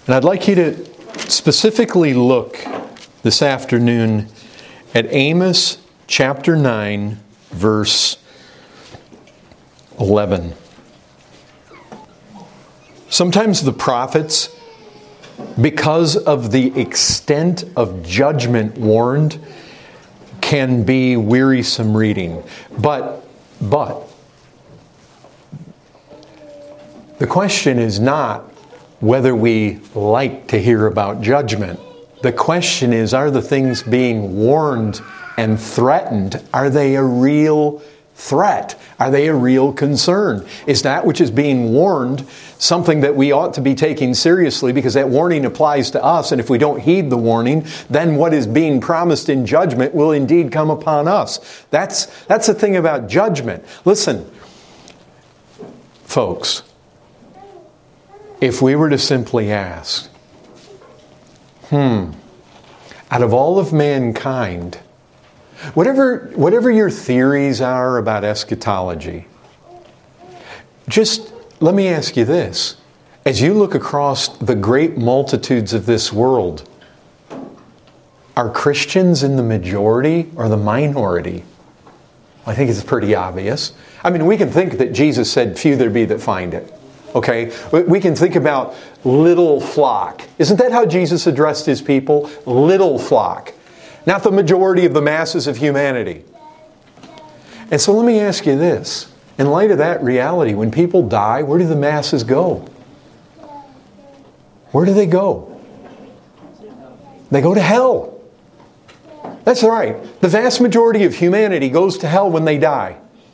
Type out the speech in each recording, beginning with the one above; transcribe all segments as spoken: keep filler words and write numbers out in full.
And I'd like you to specifically look this afternoon at Amos chapter nine, verse eleven. Sometimes the prophets, because of the extent of judgment warned, can be wearisome reading. But, but, the question is not whether we like to hear about judgment. The question is, are the things being warned and threatened, are they a real threat? Are they a real concern? Is that which is being warned something that we ought to be taking seriously, because that warning applies to us, and if we don't heed the warning, then what is being promised in judgment will indeed come upon us. That's, that's the thing about judgment. Listen, folks, if we were to simply ask, hmm, out of all of mankind, whatever, whatever your theories are about eschatology, just let me ask you this. As you look across the great multitudes of this world, are Christians in the majority or the minority? I think it's pretty obvious. I mean, we can think that Jesus said, few there be that find it. Okay? We can think about little flock. Isn't that how Jesus addressed His people? Little flock. Not the majority of the masses of humanity. And so let me ask you this. In light of that reality, when people die, where do the masses go? Where do they go? They go to hell. That's right. The vast majority of humanity goes to hell when they die.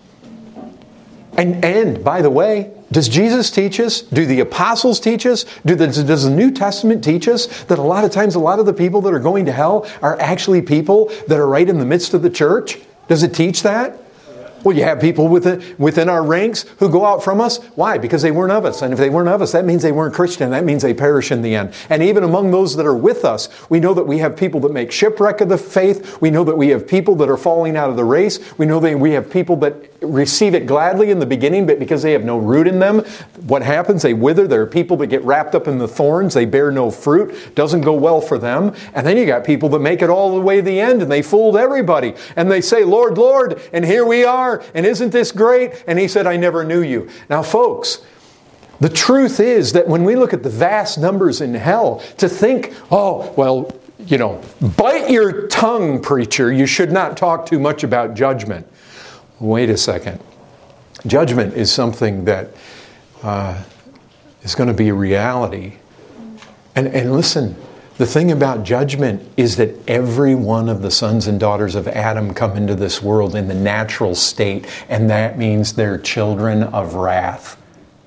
And, and by the way, does Jesus teach us? Do the apostles teach us? Do the, does the New Testament teach us that a lot of times a lot of the people that are going to hell are actually people that are right in the midst of the church? Does it teach that? Well, you have people within, within our ranks who go out from us. Why? Because they weren't of us. And if they weren't of us, that means they weren't Christian. That means they perish in the end. And even among those that are with us, we know that we have people that make shipwreck of the faith. We know that we have people that are falling out of the race. We know that we have people that receive it gladly in the beginning, but because they have no root in them, what happens? They wither. There are people that get wrapped up in the thorns. They bear no fruit. Doesn't go well for them. And then you got people that make it all the way to the end, and they fooled everybody. And they say, Lord, Lord, and here we are. And isn't this great? And He said, I never knew you. Now, folks, the truth is that when we look at the vast numbers in hell, to think, oh, well, you know, bite your tongue, preacher. You should not talk too much about judgment. Wait a second. Judgment is something that uh, is going to be a reality. And, and listen, the thing about judgment is that every one of the sons and daughters of Adam come into this world in the natural state, and that means they're children of wrath.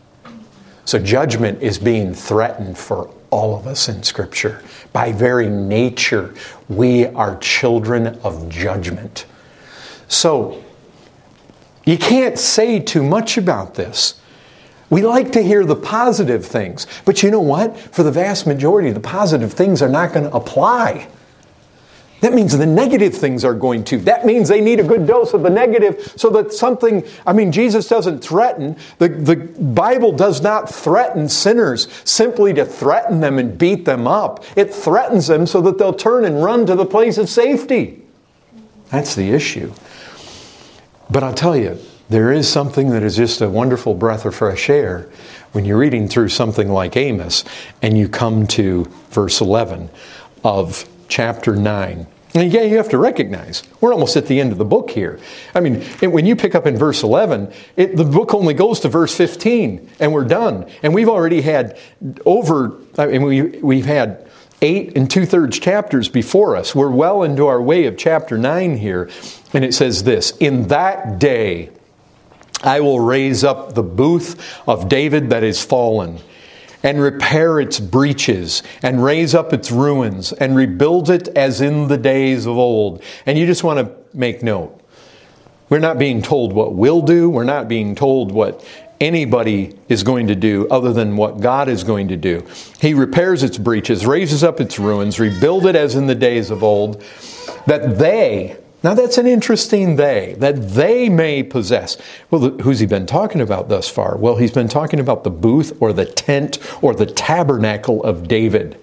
So judgment is being threatened for all of us in Scripture. By very nature, we are children of judgment. So, you can't say too much about this. We like to hear the positive things. But you know what? For the vast majority, the positive things are not going to apply. That means the negative things are going to. That means they need a good dose of the negative so that something, I mean, Jesus doesn't threaten. The, the Bible does not threaten sinners simply to threaten them and beat them up. It threatens them so that they'll turn and run to the place of safety. That's the issue. But I'll tell you, there is something that is just a wonderful breath of fresh air when you're reading through something like Amos and you come to verse eleven of chapter nine. And yeah, you have to recognize, we're almost at the end of the book here. I mean, when you pick up in verse eleven, it, the book only goes to verse fifteen, and we're done. And we've already had over, I mean, we, we've had eight and two-thirds chapters before us. We're well into our way of chapter nine here. And it says this, in that day I will raise up the booth of David that is fallen, and repair its breaches, and raise up its ruins, and rebuild it as in the days of old. And you just want to make note. We're not being told what we'll do. We're not being told what anybody is going to do other than what God is going to do. He repairs its breaches, raises up its ruins, rebuild it as in the days of old, that they, Now that's an interesting they, that they may possess. Well, who's he been talking about thus far? Well, he's been talking about the booth or the tent or the tabernacle of David.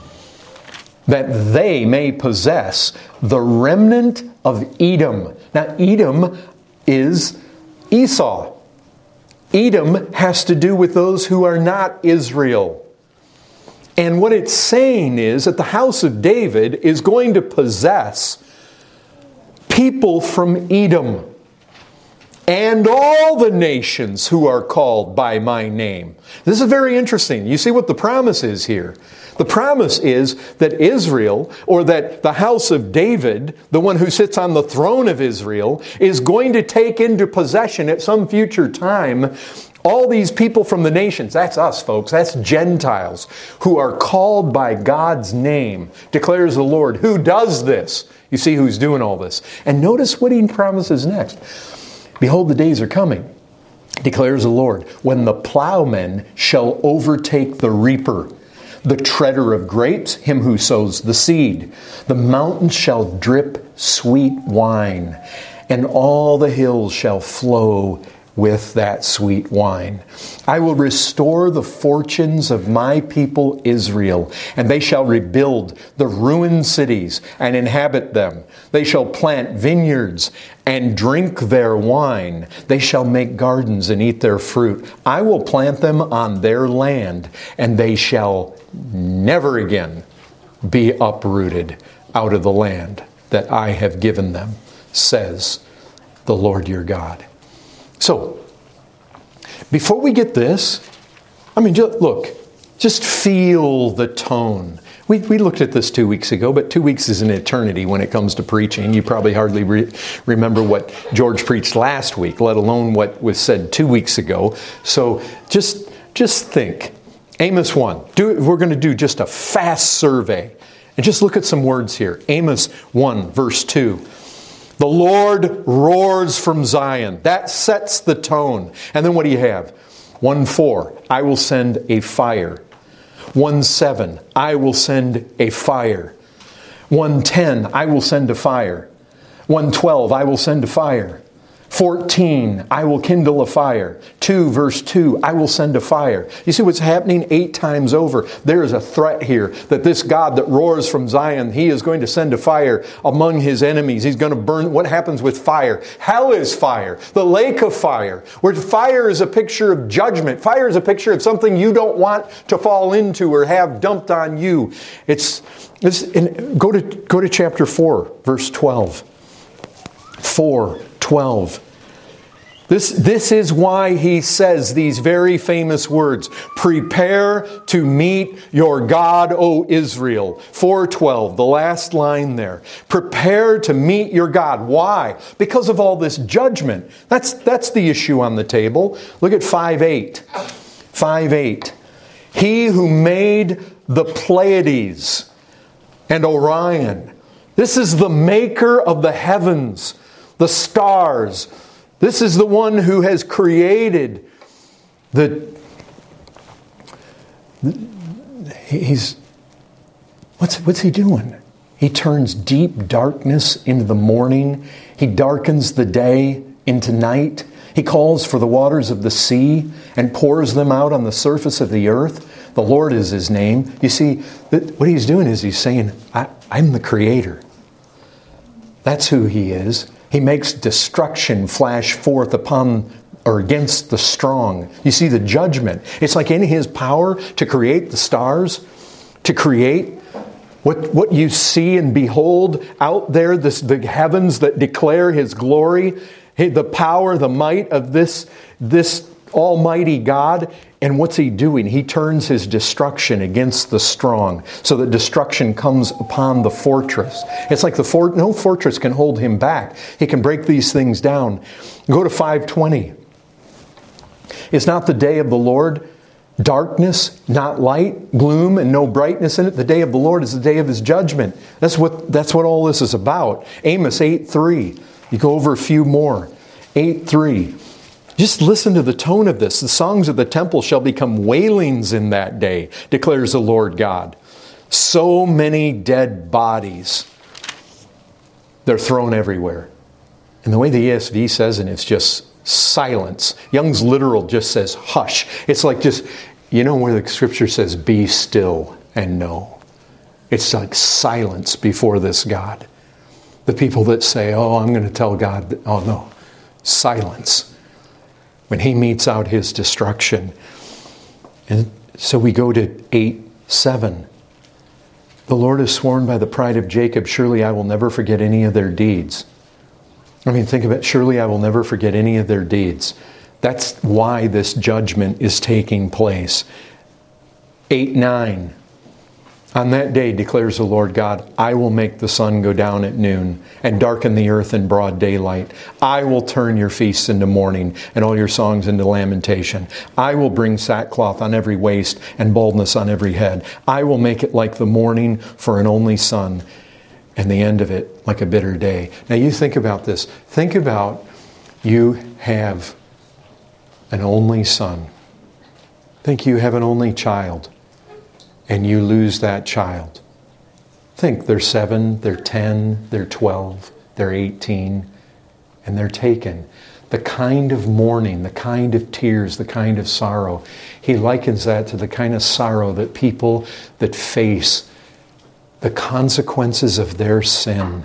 That they may possess the remnant of Edom. Now Edom is Esau. Edom has to do with those who are not Israel. And what it's saying is that the house of David is going to possess people from Edom and all the nations who are called by my name. This is very interesting. You see what the promise is here. The promise is that Israel, or that the house of David, the one who sits on the throne of Israel, is going to take into possession at some future time all these people from the nations. That's us, folks. That's Gentiles who are called by God's name, declares the Lord. Who does this? You see who's doing all this. And notice what he promises next. Behold, the days are coming, declares the Lord, when the plowman shall overtake the reaper, the treader of grapes, him who sows the seed. The mountains shall drip sweet wine, and all the hills shall flow with that sweet wine. I will restore the fortunes of my people Israel, and they shall rebuild the ruined cities and inhabit them. They shall plant vineyards and drink their wine. They shall make gardens and eat their fruit. I will plant them on their land, and they shall never again be uprooted out of the land that I have given them, says the Lord your God. So, before we get this, I mean, just, look, just feel the tone. We, we looked at this two weeks ago, but two weeks is an eternity when it comes to preaching. You probably hardly re- remember what George preached last week, let alone what was said two weeks ago. So just, just think. Amos one. Do, we're going to do just a fast survey. And just look at some words here. Amos one, verse two. The Lord roars from Zion. That sets the tone. And then what do you have? one four, I will send a fire. one seven, I will send a fire. one ten, I will send a fire. one twelve, I will send a fire. fourteen, I will kindle a fire. two verse two, I will send a fire. You see what's happening eight times over? There is a threat here that this God that roars from Zion, He is going to send a fire among His enemies. He's going to burn. What happens with fire? Hell is fire. The lake of fire. Where fire is a picture of judgment. Fire is a picture of something you don't want to fall into or have dumped on you. It's, it's in, go to go to chapter four, verse twelve. four twelve. This, this is why he says these very famous words. Prepare to meet your God, O Israel. four twelve, the last line there. Prepare to meet your God. Why? Because of all this judgment. That's, that's the issue on the table. Look at five eight. five eight. He who made the Pleiades and Orion. This is the maker of the heavens, the stars. This is the one who has created the... He's... What's, what's he doing? He turns deep darkness into the morning. He darkens the day into night. He calls for the waters of the sea and pours them out on the surface of the earth. The Lord is His name. You see, what He's doing is He's saying, I, I'm the Creator. That's who He is. He makes destruction flash forth upon or against the strong. You see the judgment. It's like in His power to create the stars, to create what, what you see and behold out there, this, the heavens that declare His glory, the power, the might of this, this Almighty God. And what's He doing? He turns His destruction against the strong so that destruction comes upon the fortress. It's like the fort, no fortress can hold Him back. He can break these things down. Go to five twenty. Is not the day of the Lord darkness, not light, gloom, and no brightness in it? The day of the Lord is the day of His judgment. That's what, that's what all this is about. Amos eight three. You go over a few more. eight three. Just listen to the tone of this. The songs of the temple shall become wailings in that day, declares the Lord God. So many dead bodies. They're thrown everywhere. And the way the E S V says it, it's just silence. Young's literal just says hush. It's like just, you know where the scripture says be still and know. It's like silence before this God. The people that say, oh, I'm going to tell God, oh no, silence. When he metes out his destruction. And so we go to eight seven. The Lord has sworn by the pride of Jacob, surely I will never forget any of their deeds. I mean, think of it, surely I will never forget any of their deeds. That's why this judgment is taking place. eight nine. On that day, declares the Lord God, I will make the sun go down at noon and darken the earth in broad daylight. I will turn your feasts into mourning and all your songs into lamentation. I will bring sackcloth on every waist and baldness on every head. I will make it like the morning for an only son and the end of it like a bitter day. Now you think about this. Think about you have an only son. Think you have an only child. And you lose that child. Think they're seven, they're ten, they're twelve, they're eighteen, and they're taken. The kind of mourning, the kind of tears, the kind of sorrow, he likens that to the kind of sorrow that people that face the consequences of their sin.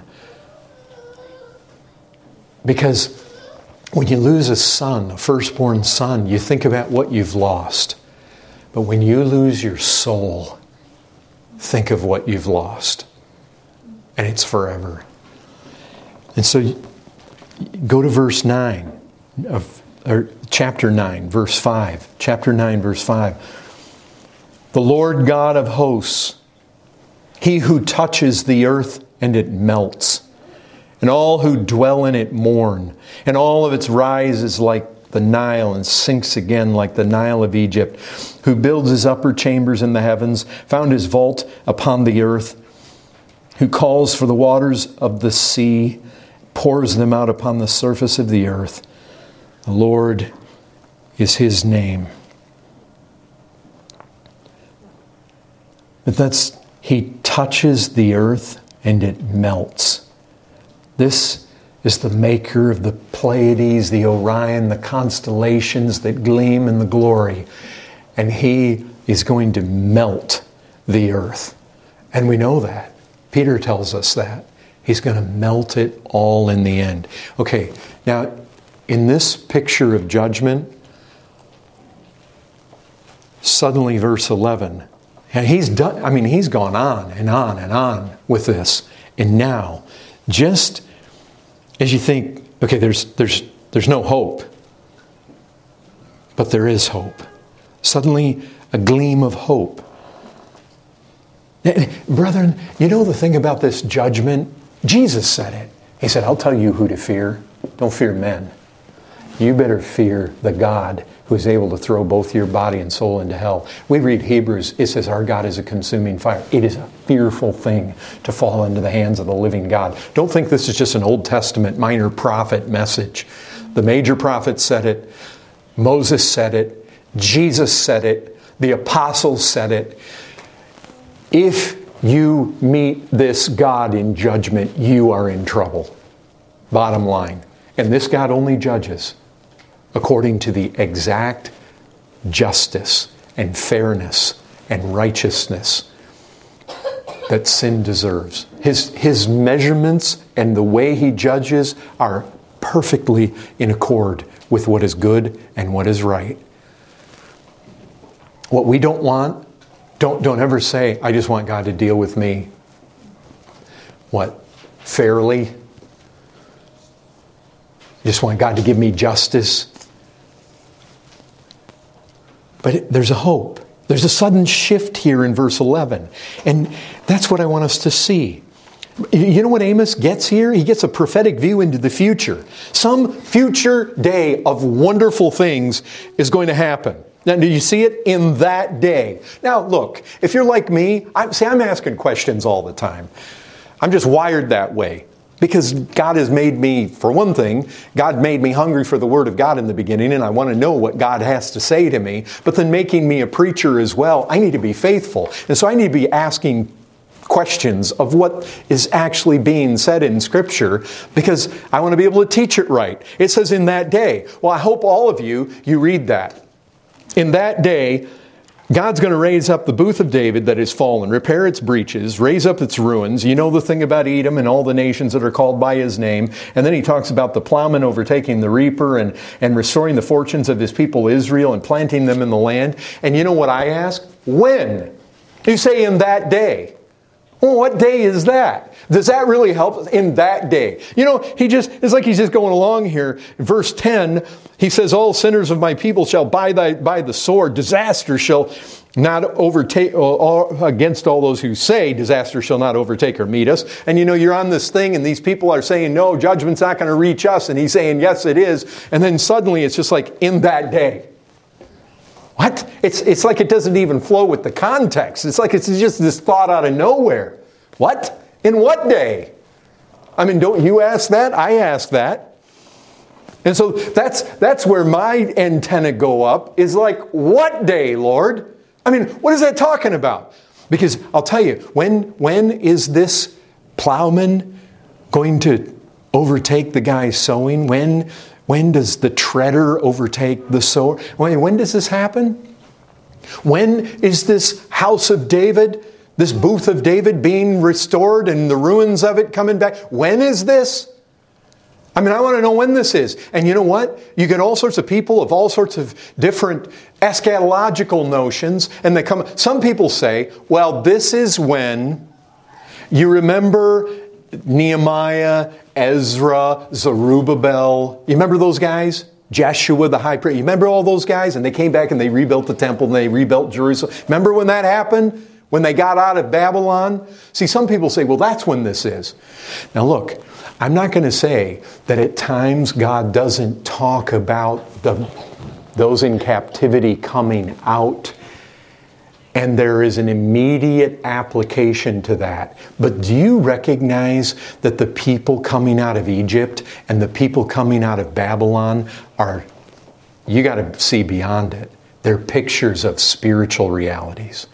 Because when you lose a son, a firstborn son, you think about what you've lost. But when you lose your soul, think of what you've lost. And it's forever. And so go to verse nine, of, or chapter nine, verse five. Chapter nine, verse five. The Lord God of hosts, he who touches the earth and it melts, and all who dwell in it mourn, and all of its rises like the Nile and sinks again like the Nile of Egypt, who builds his upper chambers in the heavens, found his vault upon the earth, who calls for the waters of the sea, pours them out upon the surface of the earth. The Lord is his name. But that's, he touches the earth and it melts. This is the maker of the Pleiades, the Orion, the constellations that gleam in the glory. And he is going to melt the earth. And we know that. Peter tells us that. He's going to melt it all in the end. Okay, now in this picture of judgment, suddenly verse eleven, and he's done, I mean, he's gone on and on and on with this. And now, just as you think, okay, there's there's there's no hope. But there is hope. Suddenly a gleam of hope. Brethren, you know the thing about this judgment? Jesus said it. He said, I'll tell you who to fear. Don't fear men. You better fear the God who is able to throw both your body and soul into hell. We read Hebrews, it says our God is a consuming fire. It is a fearful thing to fall into the hands of the living God. Don't think this is just an Old Testament minor prophet message. The major prophets said it. Moses said it. Jesus said it. The apostles said it. If you meet this God in judgment, you are in trouble. Bottom line. And this God only judges according to the exact justice and fairness and righteousness that sin deserves. His, his measurements and the way he judges are perfectly in accord with what is good and what is right. What we don't want, don't, don't ever say, I just want God to deal with me. What? Fairly? I just want God to give me justice. But it, there's a hope. There's a sudden shift here in verse eleven. And that's what I want us to see. You know what Amos gets here? He gets a prophetic view into the future. Some future day of wonderful things is going to happen. Now, do you see it? In that day. Now, look, if you're like me, I, see, I'm asking questions all the time. I'm just wired that way. Because God has made me, for one thing, God made me hungry for the Word of God in the beginning, and I want to know what God has to say to me. But then making me a preacher as well, I need to be faithful. And so I need to be asking questions of what is actually being said in Scripture, because I want to be able to teach it right. It says in that day. Well, I hope all of you, you read that. In that day, God's going to raise up the booth of David that is fallen, repair its breaches, raise up its ruins. You know the thing about Edom and all the nations that are called by his name. And then he talks about the plowman overtaking the reaper and, and restoring the fortunes of his people Israel and planting them in the land. And you know what I ask? When? You say in that day. Well, what day is that? Does that really help us? In that day? You know, he just, it's like he's just going along here. Verse ten, he says, all sinners of my people shall by, thy, by the sword, disaster shall not overtake, all, against all those who say, disaster shall not overtake or meet us. And you know, you're on this thing and these people are saying, no, judgment's not going to reach us. And he's saying, yes, it is. And then suddenly it's just like, in that day. What? It's, it's like it doesn't even flow with the context. It's like it's just this thought out of nowhere. What? In what day? I mean, don't you ask that? I ask that. And so that's, that's where my antenna go up, is like, what day, Lord? I mean, what is that talking about? Because I'll tell you, when, when is this plowman going to overtake the guy sowing? When... When does the treader overtake the sower? When, when does this happen? When is this house of David, this booth of David being restored and the ruins of it coming back? When is this? I mean, I want to know when this is. And you know what? You get all sorts of people of all sorts of different eschatological notions. And they come. Some people say, well, this is when, you remember Nehemiah, Ezra, Zerubbabel. You remember those guys? Joshua the high priest. You remember all those guys? And they came back and they rebuilt the temple and they rebuilt Jerusalem. Remember when that happened? When they got out of Babylon? See, some people say, well, that's when this is. Now look, I'm not going to say that at times God doesn't talk about the, those in captivity coming out. And there is an immediate application to that. But do you recognize that the people coming out of Egypt and the people coming out of Babylon are, you got to see beyond it. They're pictures of spiritual realities.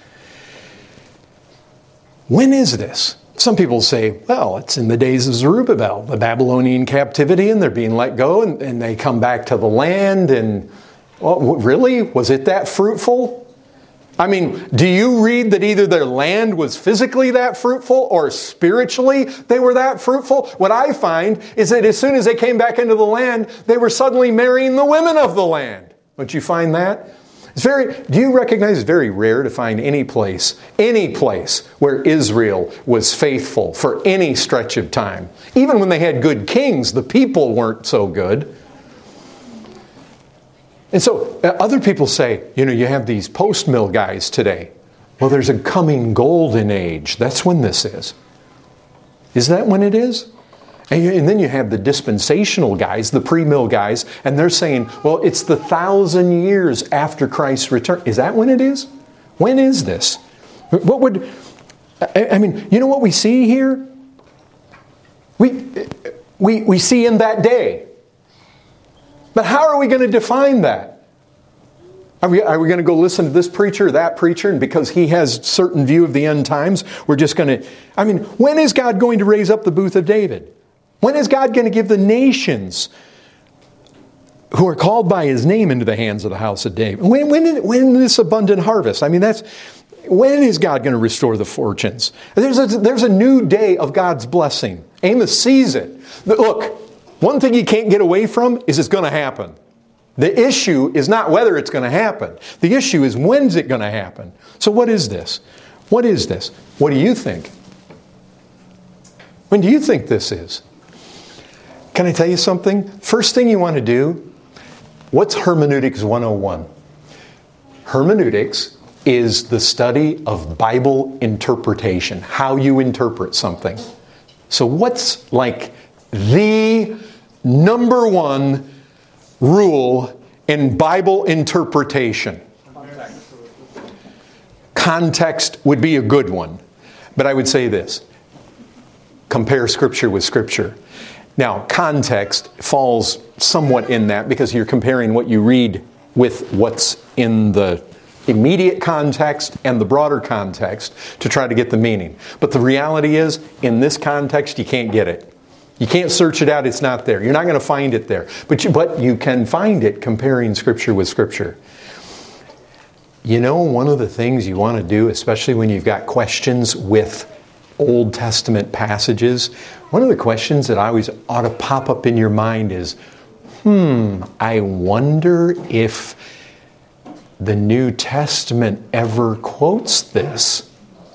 When is this? Some people say, well, it's in the days of Zerubbabel, the Babylonian captivity, and they're being let go, and, and they come back to the land, and, well, really? Was it that fruitful? I mean, do you read that either their land was physically that fruitful or spiritually they were that fruitful? What I find is that as soon as they came back into the land, they were suddenly marrying the women of the land. Don't you find that? It's very, do you recognize it's very rare to find any place, any place where Israel was faithful for any stretch of time? Even when they had good kings, the people weren't so good. And so uh, other people say, you know, you have these post-mill guys today. Well, there's a coming golden age. That's when this is. Is that when it is? And, you, and then you have the dispensational guys, the pre-mill guys, and they're saying, well, it's the thousand years after Christ's return. Is that when it is? When is this? What would... I, I mean, you know what we see here? We, we, we see in that day. But how are we going to define that? Are we, are we going to go listen to this preacher or that preacher, and because he has a certain view of the end times, we're just going to... I mean, when is God going to raise up the booth of David? When is God going to give the nations who are called by his name into the hands of the house of David? When, when, when this abundant harvest? I mean, that's... When is God going to restore the fortunes? There's a, there's a new day of God's blessing. Amos sees it. Look... One thing you can't get away from is it's going to happen. The issue is not whether it's going to happen. The issue is when's it going to happen. So what is this? What is this? What do you think? When do you think this is? Can I tell you something? First thing you want to do, what's Hermeneutics one oh one? Hermeneutics is the study of Bible interpretation, how you interpret something. So what's like the number one rule in Bible interpretation? Context. Context would be a good one. But I would say this. Compare Scripture with Scripture. Now, context falls somewhat in that because you're comparing what you read with what's in the immediate context and the broader context to try to get the meaning. But the reality is, in this context, you can't get it. You can't search it out. It's not there. You're not going to find it there. But you, but you can find it comparing Scripture with Scripture. You know, one of the things you want to do, especially when you've got questions with Old Testament passages, one of the questions that always ought to pop up in your mind is, hmm, I wonder if the New Testament ever quotes this.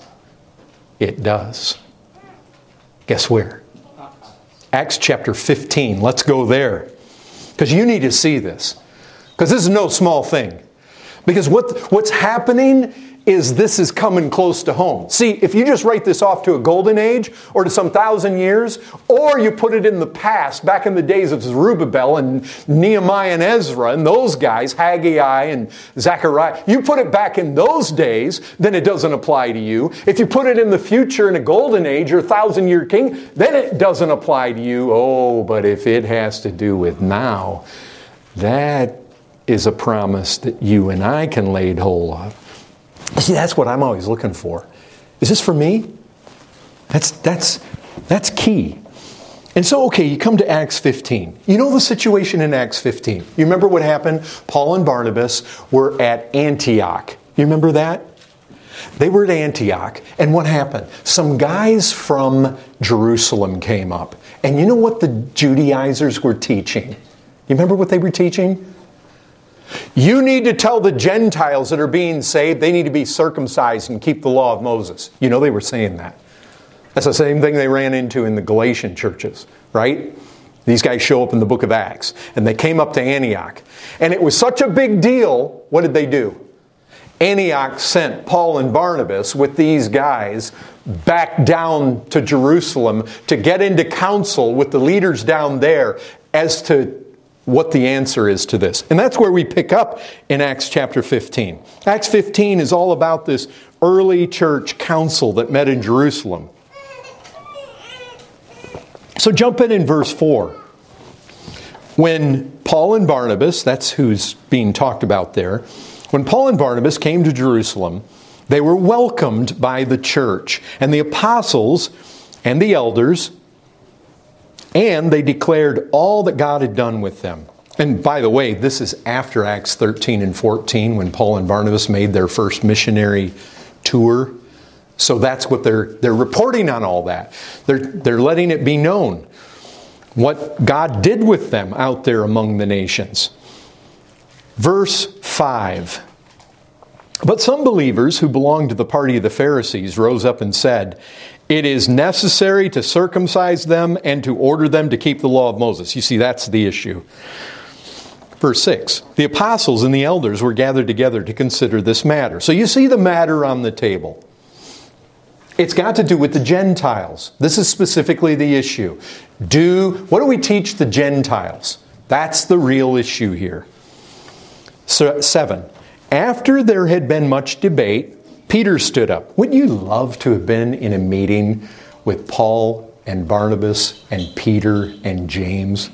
It does. Guess where? Acts chapter fifteen. Let's go there. Because you need to see this. Because this is no small thing. Because what, what's happening is this is coming close to home. See, if you just write this off to a golden age or to some thousand years, or you put it in the past, back in the days of Zerubbabel and Nehemiah and Ezra and those guys, Haggai and Zechariah, you put it back in those days, then it doesn't apply to you. If you put it in the future in a golden age or thousand year king, then it doesn't apply to you. Oh, but if it has to do with now, that is a promise that you and I can lay hold of. See, that's what I'm always looking for. Is this for me? That's that's that's key. And so, okay, you come to Acts fifteen. You know the situation in Acts fifteen. You remember what happened? Paul and Barnabas were at Antioch. You remember that? They were at Antioch. And what happened? Some guys from Jerusalem came up. And you know what the Judaizers were teaching? You remember what they were teaching? You need to tell the Gentiles that are being saved they need to be circumcised and keep the law of Moses. You know they were saying that. That's the same thing they ran into in the Galatian churches, right? These guys show up in the book of Acts. And they came up to Antioch. And it was such a big deal, what did they do? Antioch sent Paul and Barnabas with these guys back down to Jerusalem to get into council with the leaders down there as to what the answer is to this. And that's where we pick up in Acts chapter fifteen. Acts fifteen is all about this early church council that met in Jerusalem. So jump in in verse four. When Paul and Barnabas, that's who's being talked about there, when Paul and Barnabas came to Jerusalem, they were welcomed by the church and the apostles and the elders, and they declared all that God had done with them. And by the way, this is after Acts thirteen and fourteen when Paul and Barnabas made their first missionary tour. So that's what they're they're reporting on all that. They're they're letting it be known what God did with them out there among the nations. Verse five. But some believers who belonged to the party of the Pharisees rose up and said, "It is necessary to circumcise them and to order them to keep the law of Moses." You see, that's the issue. Verse six. The apostles and the elders were gathered together to consider this matter. So you see the matter on the table. It's got to do with the Gentiles. This is specifically the issue. Do what do we teach the Gentiles? That's the real issue here. So, seven. After there had been much debate, Peter stood up. Wouldn't you love to have been in a meeting with Paul and Barnabas and Peter and James?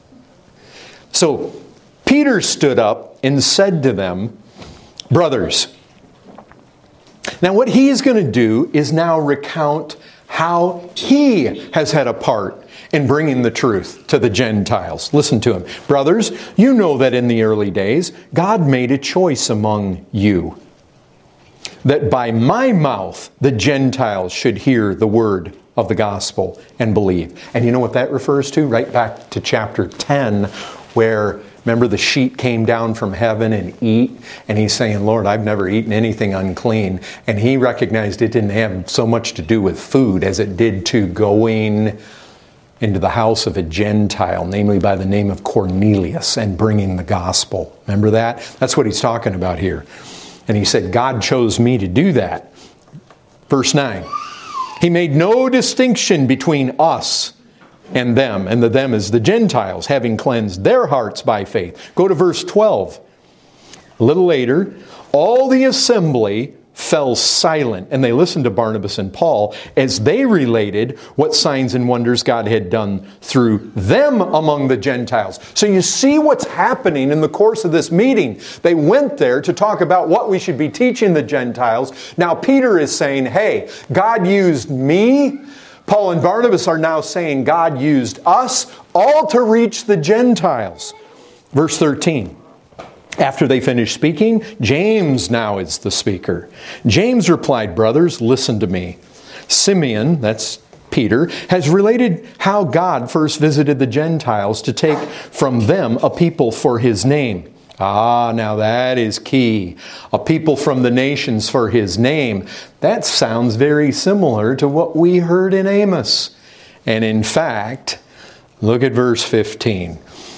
So Peter stood up and said to them, "Brothers." Now what he is going to do is now recount how he has had a part in bringing the truth to the Gentiles. Listen to him. "Brothers, you know that in the early days, God made a choice among you, that by my mouth the Gentiles should hear the word of the gospel and believe." And you know what that refers to? Right back to chapter ten, where, remember, the sheet came down from heaven and eat, and he's saying, "Lord, I've never eaten anything unclean." And he recognized it didn't have so much to do with food as it did to going into the house of a Gentile, namely by the name of Cornelius, and bringing the gospel. Remember that? That's what he's talking about here. And he said, God chose me to do that. Verse nine. He made no distinction between us and them. And the them is the Gentiles, having cleansed their hearts by faith. Go to verse twelve. A little later, all the assembly fell silent, and they listened to Barnabas and Paul as they related what signs and wonders God had done through them among the Gentiles. So you see what's happening in the course of this meeting. They went there to talk about what we should be teaching the Gentiles. Now Peter is saying, hey, God used me. Paul and Barnabas are now saying God used us all to reach the Gentiles. Verse thirteen. After they finished speaking, James now is the speaker. James replied, brothers, listen to me. Simeon, that's Peter, has related how God first visited the Gentiles to take from them a people for His name. Ah, now that is key. A people from the nations for His name. That sounds very similar to what we heard in Amos. And in fact, look at verse fifteen.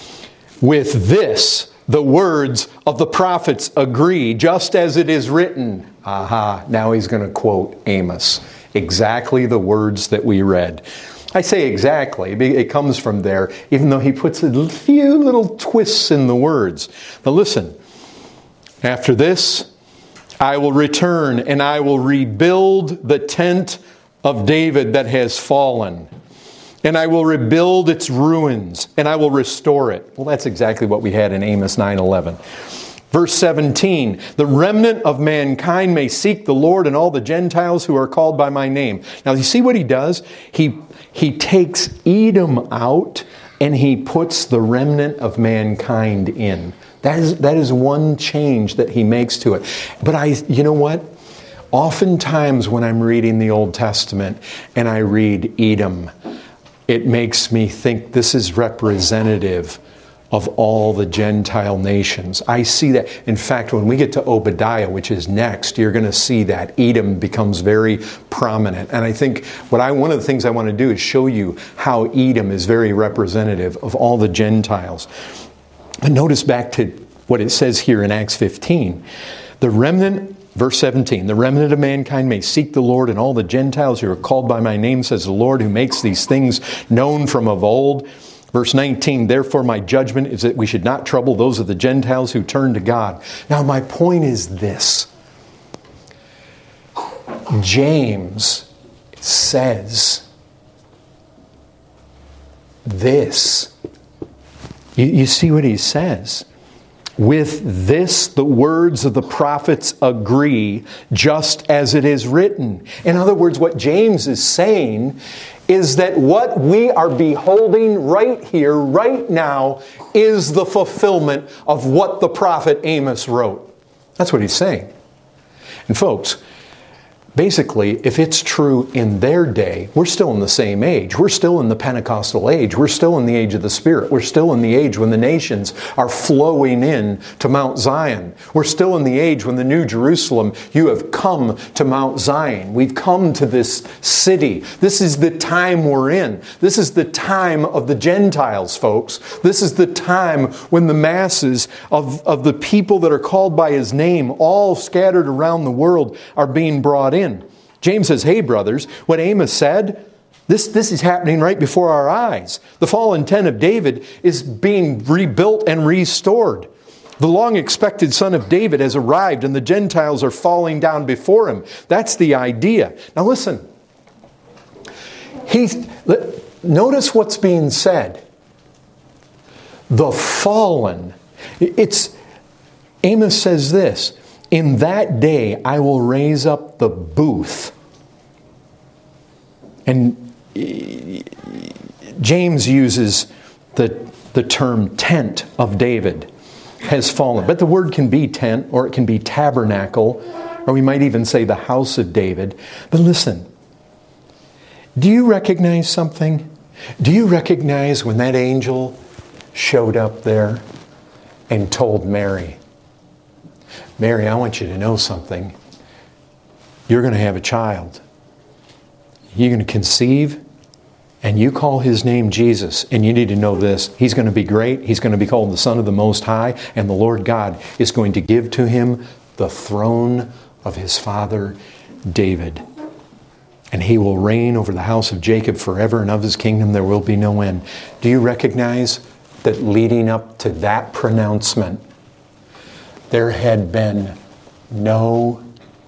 With this, the words of the prophets agree, just as it is written. Aha, now he's going to quote Amos. Exactly the words that we read. I say exactly, it comes from there, even though he puts a few little twists in the words. But listen, after this, I will return and I will rebuild the tent of David that has fallen. And I will rebuild its ruins, and I will restore it. Well, that's exactly what we had in Amos nine eleven. Verse seventeen, the remnant of mankind may seek the Lord and all the Gentiles who are called by my name. Now, you see what he does? He, he takes Edom out, and he puts the remnant of mankind in. That is, that is one change that he makes to it. But I, you know what? Oftentimes when I'm reading the Old Testament and I read Edom, it makes me think this is representative of all the Gentile nations. I see that. In fact, when we get to Obadiah, which is next, you're going to see that Edom becomes very prominent. And I think what I one of the things I want to do is show you how Edom is very representative of all the Gentiles. But notice back to what it says here in Acts fifteen. The remnant, verse seventeen, the remnant of mankind may seek the Lord, and all the Gentiles who are called by my name, says the Lord, who makes these things known from of old. Verse nineteen, therefore my judgment is that we should not trouble those of the Gentiles who turn to God. Now my point is this. James says this. You, you see what he says? With this, the words of the prophets agree, just as it is written. In other words, what James is saying is that what we are beholding right here, right now, is the fulfillment of what the prophet Amos wrote. That's what he's saying. And folks, basically, if it's true in their day, we're still in the same age. We're still in the Pentecostal age. We're still in the age of the Spirit. We're still in the age when the nations are flowing in to Mount Zion. We're still in the age when the New Jerusalem, you have come to Mount Zion. We've come to this city. This is the time we're in. This is the time of the Gentiles, folks. This is the time when the masses of, of the people that are called by His name, all scattered around the world, are being brought in. James says, hey brothers, what Amos said, this, this is happening right before our eyes. The fallen tent of David is being rebuilt and restored. The long-expected son of David has arrived and the Gentiles are falling down before him. That's the idea. Now listen, he's, notice what's being said. The fallen. It's, Amos says this, in that day, I will raise up the booth. And James uses the, the term tent of David has fallen. But the word can be tent, or it can be tabernacle, or we might even say the house of David. But listen, do you recognize something? Do you recognize when that angel showed up there and told Mary, Mary, I want you to know something. You're going to have a child. You're going to conceive, and you call His name Jesus. And you need to know this. He's going to be great. He's going to be called the Son of the Most High. And the Lord God is going to give to Him the throne of His father David. And He will reign over the house of Jacob forever, and of His kingdom there will be no end. Do you recognize that leading up to that pronouncement, there had been no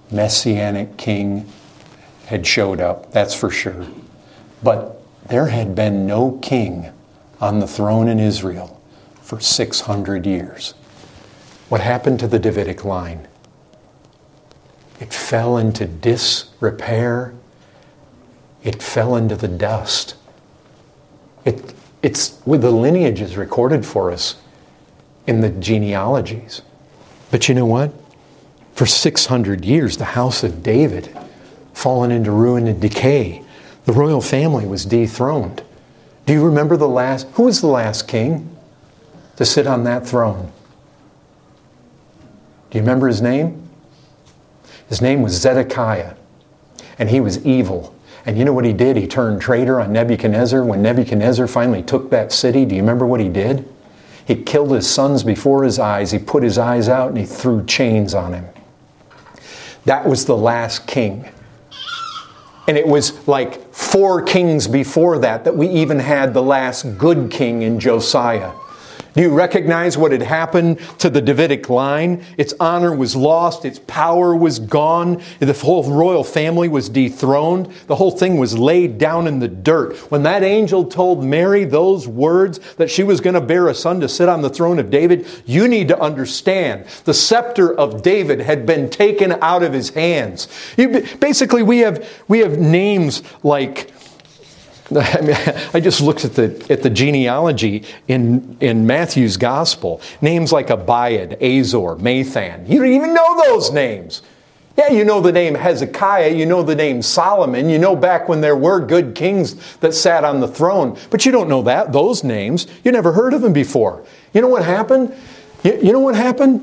Messianic king had showed up, that's for sure. But there had been no king on the throne in Israel for six hundred years. What happened to the Davidic line? It fell into disrepair. It fell into the dust. It, it's with the lineages recorded for us in the genealogies. But you know what? For six hundred years, the house of David fallen into ruin and decay. The royal family was dethroned. Do you remember the last, who was the last king to sit on that throne? Do you remember his name? His name was Zedekiah, and he was evil. And you know what he did? He turned traitor on Nebuchadnezzar. When Nebuchadnezzar finally took that city, do you remember what he did? He killed his sons before his eyes. He put his eyes out and he threw chains on him. That was the last king. And it was like four kings before that that we even had the last good king in Josiah. Do you recognize what had happened to the Davidic line? Its honor was lost. Its power was gone. The whole royal family was dethroned. The whole thing was laid down in the dirt. When that angel told Mary those words that she was going to bear a son to sit on the throne of David, you need to understand the scepter of David had been taken out of his hands. You, basically, we have, we have names like... I mean, I just looked at the at the genealogy in, in Matthew's Gospel. Names like Abiad, Azor, Mathan. You don't even know those names. Yeah, you know the name Hezekiah. You know the name Solomon. You know back when there were good kings that sat on the throne. But you don't know that, those names. You never heard of them before. You know what happened? You, you know what happened?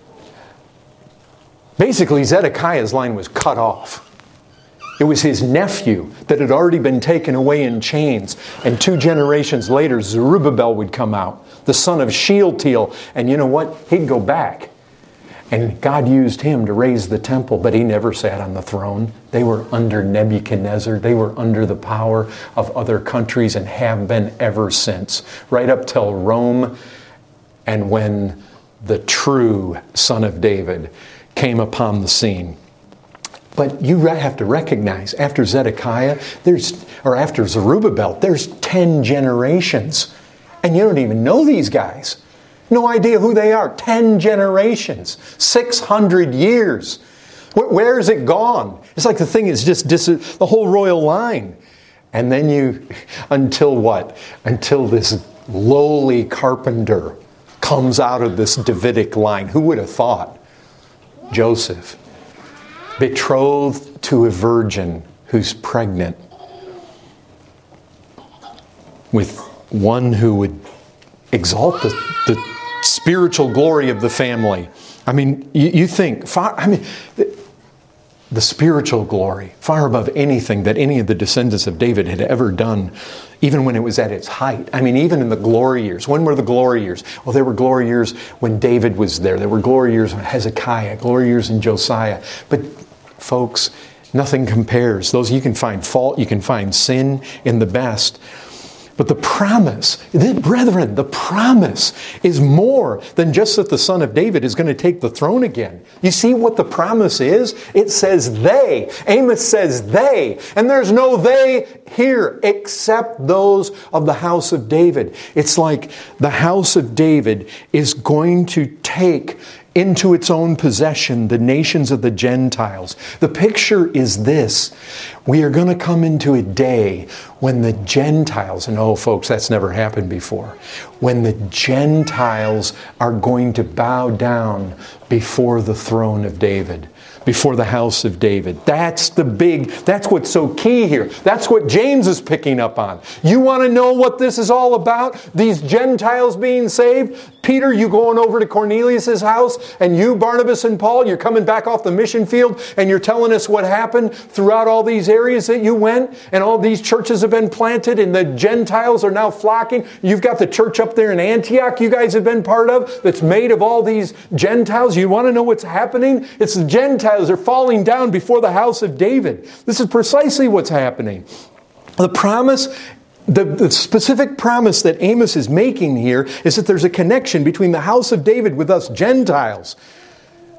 Basically, Zedekiah's line was cut off. It was his nephew that had already been taken away in chains. And two generations later, Zerubbabel would come out, the son of Shealtiel. And you know what? He'd go back. And God used him to raise the temple, but he never sat on the throne. They were under Nebuchadnezzar. They were under the power of other countries and have been ever since. Right up till Rome, and when the true Son of David came upon the scene. But you have to recognize, after Zedekiah, there's, or after Zerubbabel, there's ten generations. And you don't even know these guys. No idea who they are. Ten generations. six hundred years. Where is it gone? It's like the thing is just, dis- the whole royal line. And then you, until what? Until this lowly carpenter comes out of this Davidic line. Who would have thought? Joseph. Betrothed to a virgin who's pregnant with one who would exalt the, the spiritual glory of the family. I mean, you, you think, far, I mean, the, the spiritual glory, far above anything that any of the descendants of David had ever done, even when it was at its height. I mean, even in the glory years. When were the glory years? Well, there were glory years when David was there. There were glory years when Hezekiah, glory years in Josiah. But folks, nothing compares. Those you can find fault, you can find sin in the best. But the promise, the, brethren, the promise is more than just that the Son of David is going to take the throne again. You see what the promise is? It says they. Amos says they. And there's no they here except those of the house of David. It's like the house of David is going to take into its own possession the nations of the Gentiles. The picture is this. We are going to come into a day when the Gentiles, and oh folks, that's never happened before, when the Gentiles are going to bow down before the throne of David, before the house of David. That's the big, that's what's so key here. That's what James is picking up on. You want to know what this is all about? These Gentiles being saved? Peter, you going over to Cornelius' house, and you, Barnabas and Paul, you're coming back off the mission field, and you're telling us what happened throughout all these areas that you went, and all these churches have been planted, and the Gentiles are now flocking. You've got the church up there in Antioch you guys have been part of that's made of all these Gentiles. You want to know what's happening? It's the Gentiles are falling down before the house of David. This is precisely what's happening. The promise, the, the specific promise that Amos is making here is that there's a connection between the house of David with us Gentiles.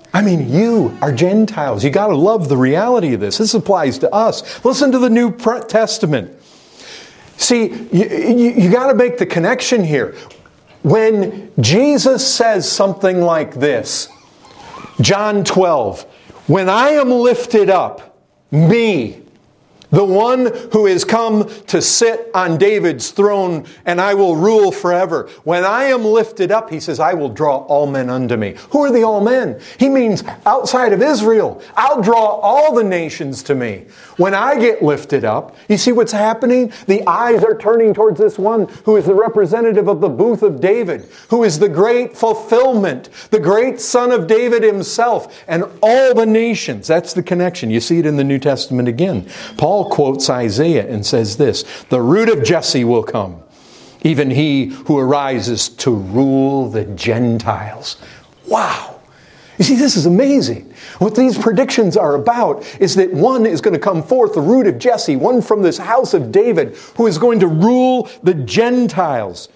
I mean, you are Gentiles. You got to love the reality of this. This applies to us. Listen to the New Testament. See, you, you, you got to make the connection here. When Jesus says something like this, John twelve, when I am lifted up, me, the one who has come to sit on David's throne, and I will rule forever. When I am lifted up, he says, I will draw all men unto me. Who are the all men? He means outside of Israel. I'll draw all the nations to me. When I get lifted up, you see what's happening? The eyes are turning towards this one who is the representative of the booth of David, who is the great fulfillment, the great son of David himself, and all the nations. That's the connection. You see it in the New Testament again. Paul Paul quotes Isaiah and says this, the root of Jesse will come, even he who arises to rule the Gentiles. Wow. You see, this is amazing. What these predictions are about is that one is going to come forth, the root of Jesse, one from this house of David, who is going to rule the Gentiles.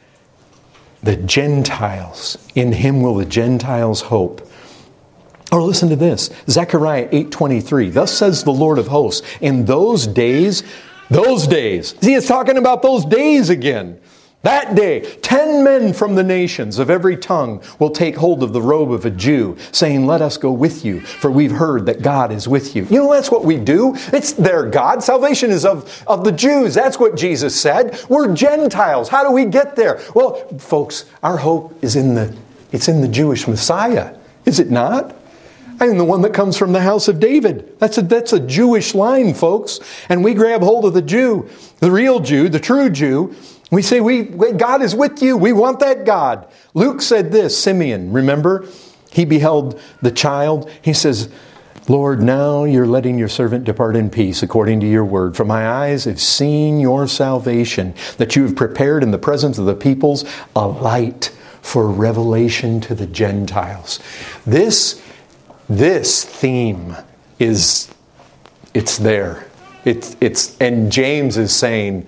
The Gentiles. In him will the Gentiles hope. Or listen to this, Zechariah eight twenty-three. Thus says the Lord of hosts, in those days, those days. See, it's talking about those days again. That day, ten men from the nations of every tongue will take hold of the robe of a Jew, saying, let us go with you, for we've heard that God is with you. You know, that's what we do. It's their God. Salvation is of, of the Jews. That's what Jesus said. We're Gentiles. How do we get there? Well, folks, our hope is in the, it's in the Jewish Messiah. Is it not? I mean, the one that comes from the house of David. That's a, that's a Jewish line, folks. And we grab hold of the Jew, the real Jew, the true Jew. We say, we, God is with you. We want that God. Luke said this, Simeon, remember? He beheld the child. He says, Lord, now you're letting your servant depart in peace according to your word. For my eyes have seen your salvation, that you have prepared in the presence of the peoples a light for revelation to the Gentiles. This This theme is, it's there. It's, it's, and James is saying,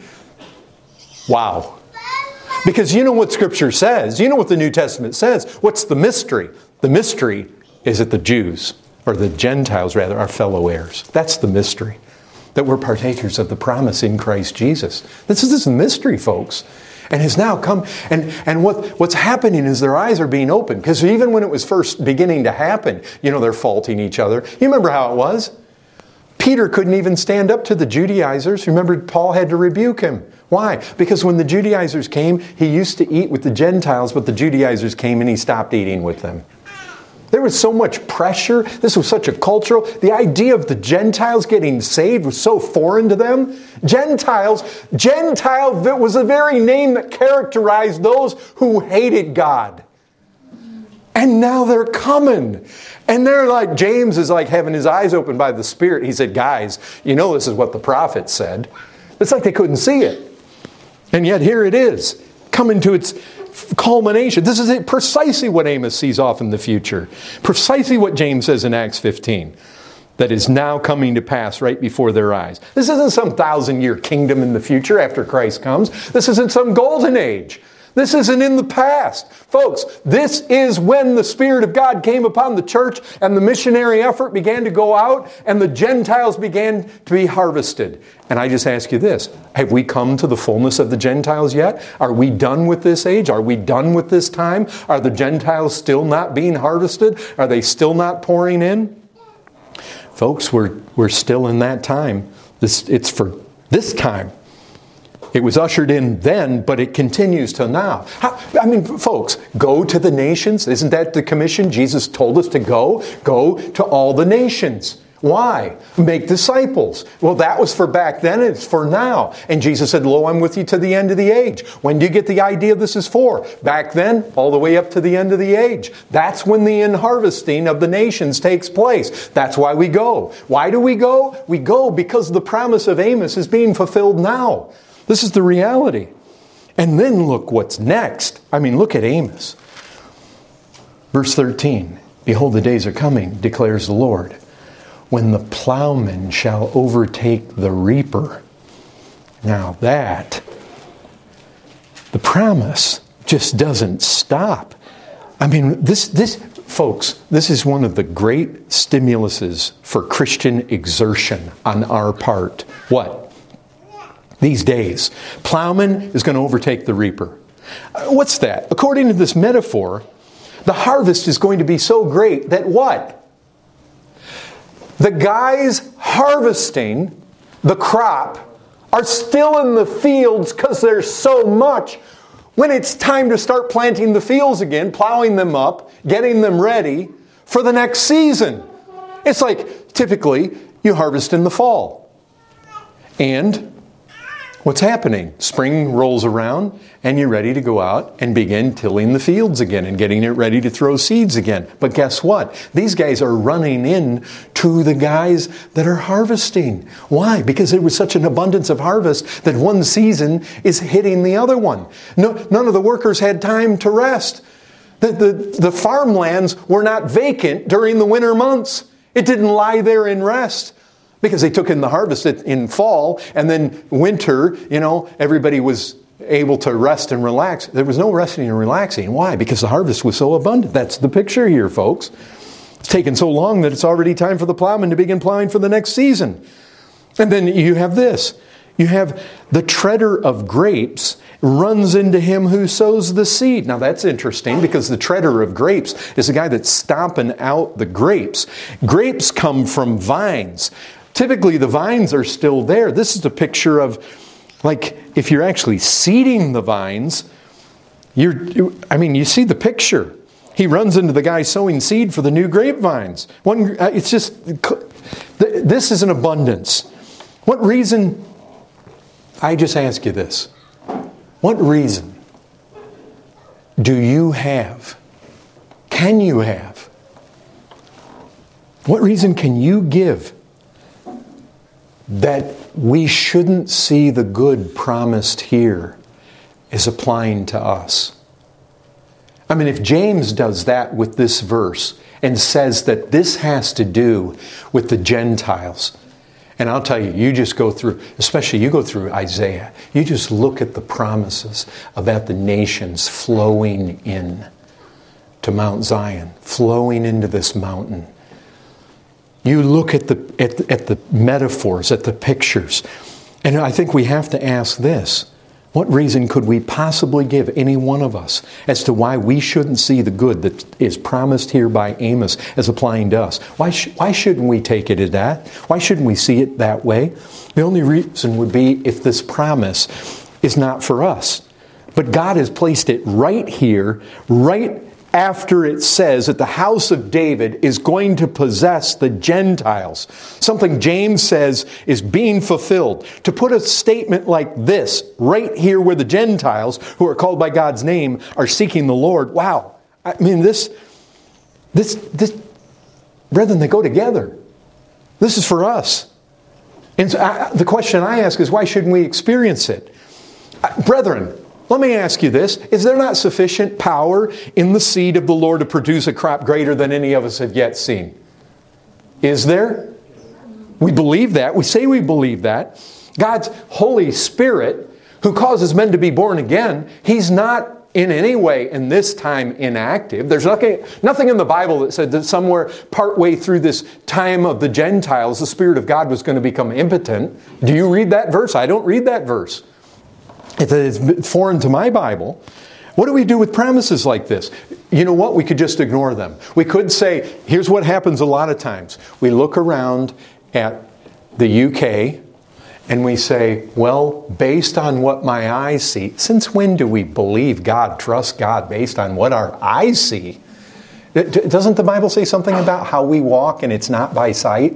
wow. Because you know what Scripture says. You know what the New Testament says. What's the mystery? The mystery is that the Jews, or the Gentiles rather, are fellow heirs. That's the mystery. That we're partakers of the promise in Christ Jesus. This is this mystery, folks. And has now come, and, and what, what's happening is their eyes are being opened. Because even when it was first beginning to happen, you know, they're faulting each other. You remember how it was? Peter couldn't even stand up to the Judaizers. Remember, Paul had to rebuke him. Why? Because when the Judaizers came, he used to eat with the Gentiles, but the Judaizers came and he stopped eating with them. There was so much pressure. This was such a cultural... The idea of the Gentiles getting saved was so foreign to them. Gentiles, Gentile was the very name that characterized those who hated God. And now they're coming. And they're like, James is like having his eyes opened by the Spirit. He said, guys, you know this is what the prophet said. It's like they couldn't see it. And yet here it is, coming to its culmination. This is it, precisely what Amos sees off in the future. Precisely what James says in Acts fifteen. That is now coming to pass right before their eyes. This isn't some thousand-year kingdom in the future after Christ comes. This isn't some golden age. This isn't in the past. Folks, this is when the Spirit of God came upon the church and the missionary effort began to go out and the Gentiles began to be harvested. And I just ask you this, have we come to the fullness of the Gentiles yet? Are we done with this age? Are we done with this time? Are the Gentiles still not being harvested? Are they still not pouring in? Folks, we're, we're still in that time. This, it's for this time. It was ushered in then, but it continues till now. How, I mean, folks, go to the nations. Isn't that the commission? Jesus told us to go. Go to all the nations. Why? Make disciples. Well, that was for back then. It's for now. And Jesus said, lo, I'm with you to the end of the age. When do you get the idea this is for? Back then, all the way up to the end of the age. That's when the in-harvesting of the nations takes place. That's why we go. Why do we go? We go because the promise of Amos is being fulfilled now. This is the reality. And then look what's next. I mean, look at Amos. Verse thirteen. Behold, the days are coming, declares the Lord, when the plowman shall overtake the reaper. Now that, the promise just doesn't stop. I mean, this, this, Folks, this is one of the great stimuluses for Christian exertion on our part. What? These days, plowman is going to overtake the reaper. What's that? According to this metaphor, the harvest is going to be so great that what? The guys harvesting the crop are still in the fields because there's so much. When it's time to start planting the fields again, plowing them up, getting them ready for the next season. It's like typically you harvest in the fall. And what's happening? Spring rolls around and you're ready to go out and begin tilling the fields again and getting it ready to throw seeds again. But guess what? These guys are running in to the guys that are harvesting. Why? Because there was such an abundance of harvest that one season is hitting the other one. No, none of the workers had time to rest. The, the, the farmlands were not vacant during the winter months. It didn't lie there in rest. Because they took in the harvest in fall, and then winter, you know, everybody was able to rest and relax. There was no resting and relaxing. Why? Because the harvest was so abundant. That's the picture here, folks. It's taken so long that it's already time for the plowman to begin plowing for the next season. And then you have this. You have the treader of grapes runs into him who sows the seed. Now that's interesting because the treader of grapes is the guy that's stomping out the grapes. Grapes come from vines. Typically, the vines are still there. This is a picture of, like, if you're actually seeding the vines, you're, I mean, you see the picture. He runs into the guy sowing seed for the new grapevines. One, it's just, this is an abundance. What reason, I just ask you this, what reason do you have, can you have, what reason can you give that we shouldn't see the good promised here is applying to us? I mean, if James does that with this verse and says that this has to do with the Gentiles, and I'll tell you, you just go through, especially you go through Isaiah, you just look at the promises about the nations flowing in to Mount Zion, flowing into this mountain. You look at the, at, at the metaphors, at the pictures, and I think we have to ask this. What reason could we possibly give, any one of us, as to why we shouldn't see the good that is promised here by Amos as applying to us? Why, sh- why shouldn't we take it as that? Why shouldn't we see it that way? The only reason would be if this promise is not for us. But God has placed it right here, right after it says that the house of David is going to possess the Gentiles. Something James says is being fulfilled. To put a statement like this right here where the Gentiles, who are called by God's name, are seeking the Lord. Wow. I mean, this, this, this, brethren, they go together. This is for us. And so I, the question I ask is, why shouldn't we experience it? Uh, brethren, let me ask you this. Is there not sufficient power in the seed of the Lord to produce a crop greater than any of us have yet seen? Is there? We believe that. We say we believe that. God's Holy Spirit, who causes men to be born again, He's not in any way in this time inactive. There's nothing, nothing in the Bible that said that somewhere partway through this time of the Gentiles, the Spirit of God was going to become impotent. Do you read that verse? I don't read that verse. It's foreign to my Bible. What do we do with promises like this? You know what? We could just ignore them. We could say, here's what happens a lot of times. We look around at the U K and we say, well, based on what my eyes see, since when do we believe God, trust God based on what our eyes see? Doesn't the Bible say something about how we walk and it's not by sight?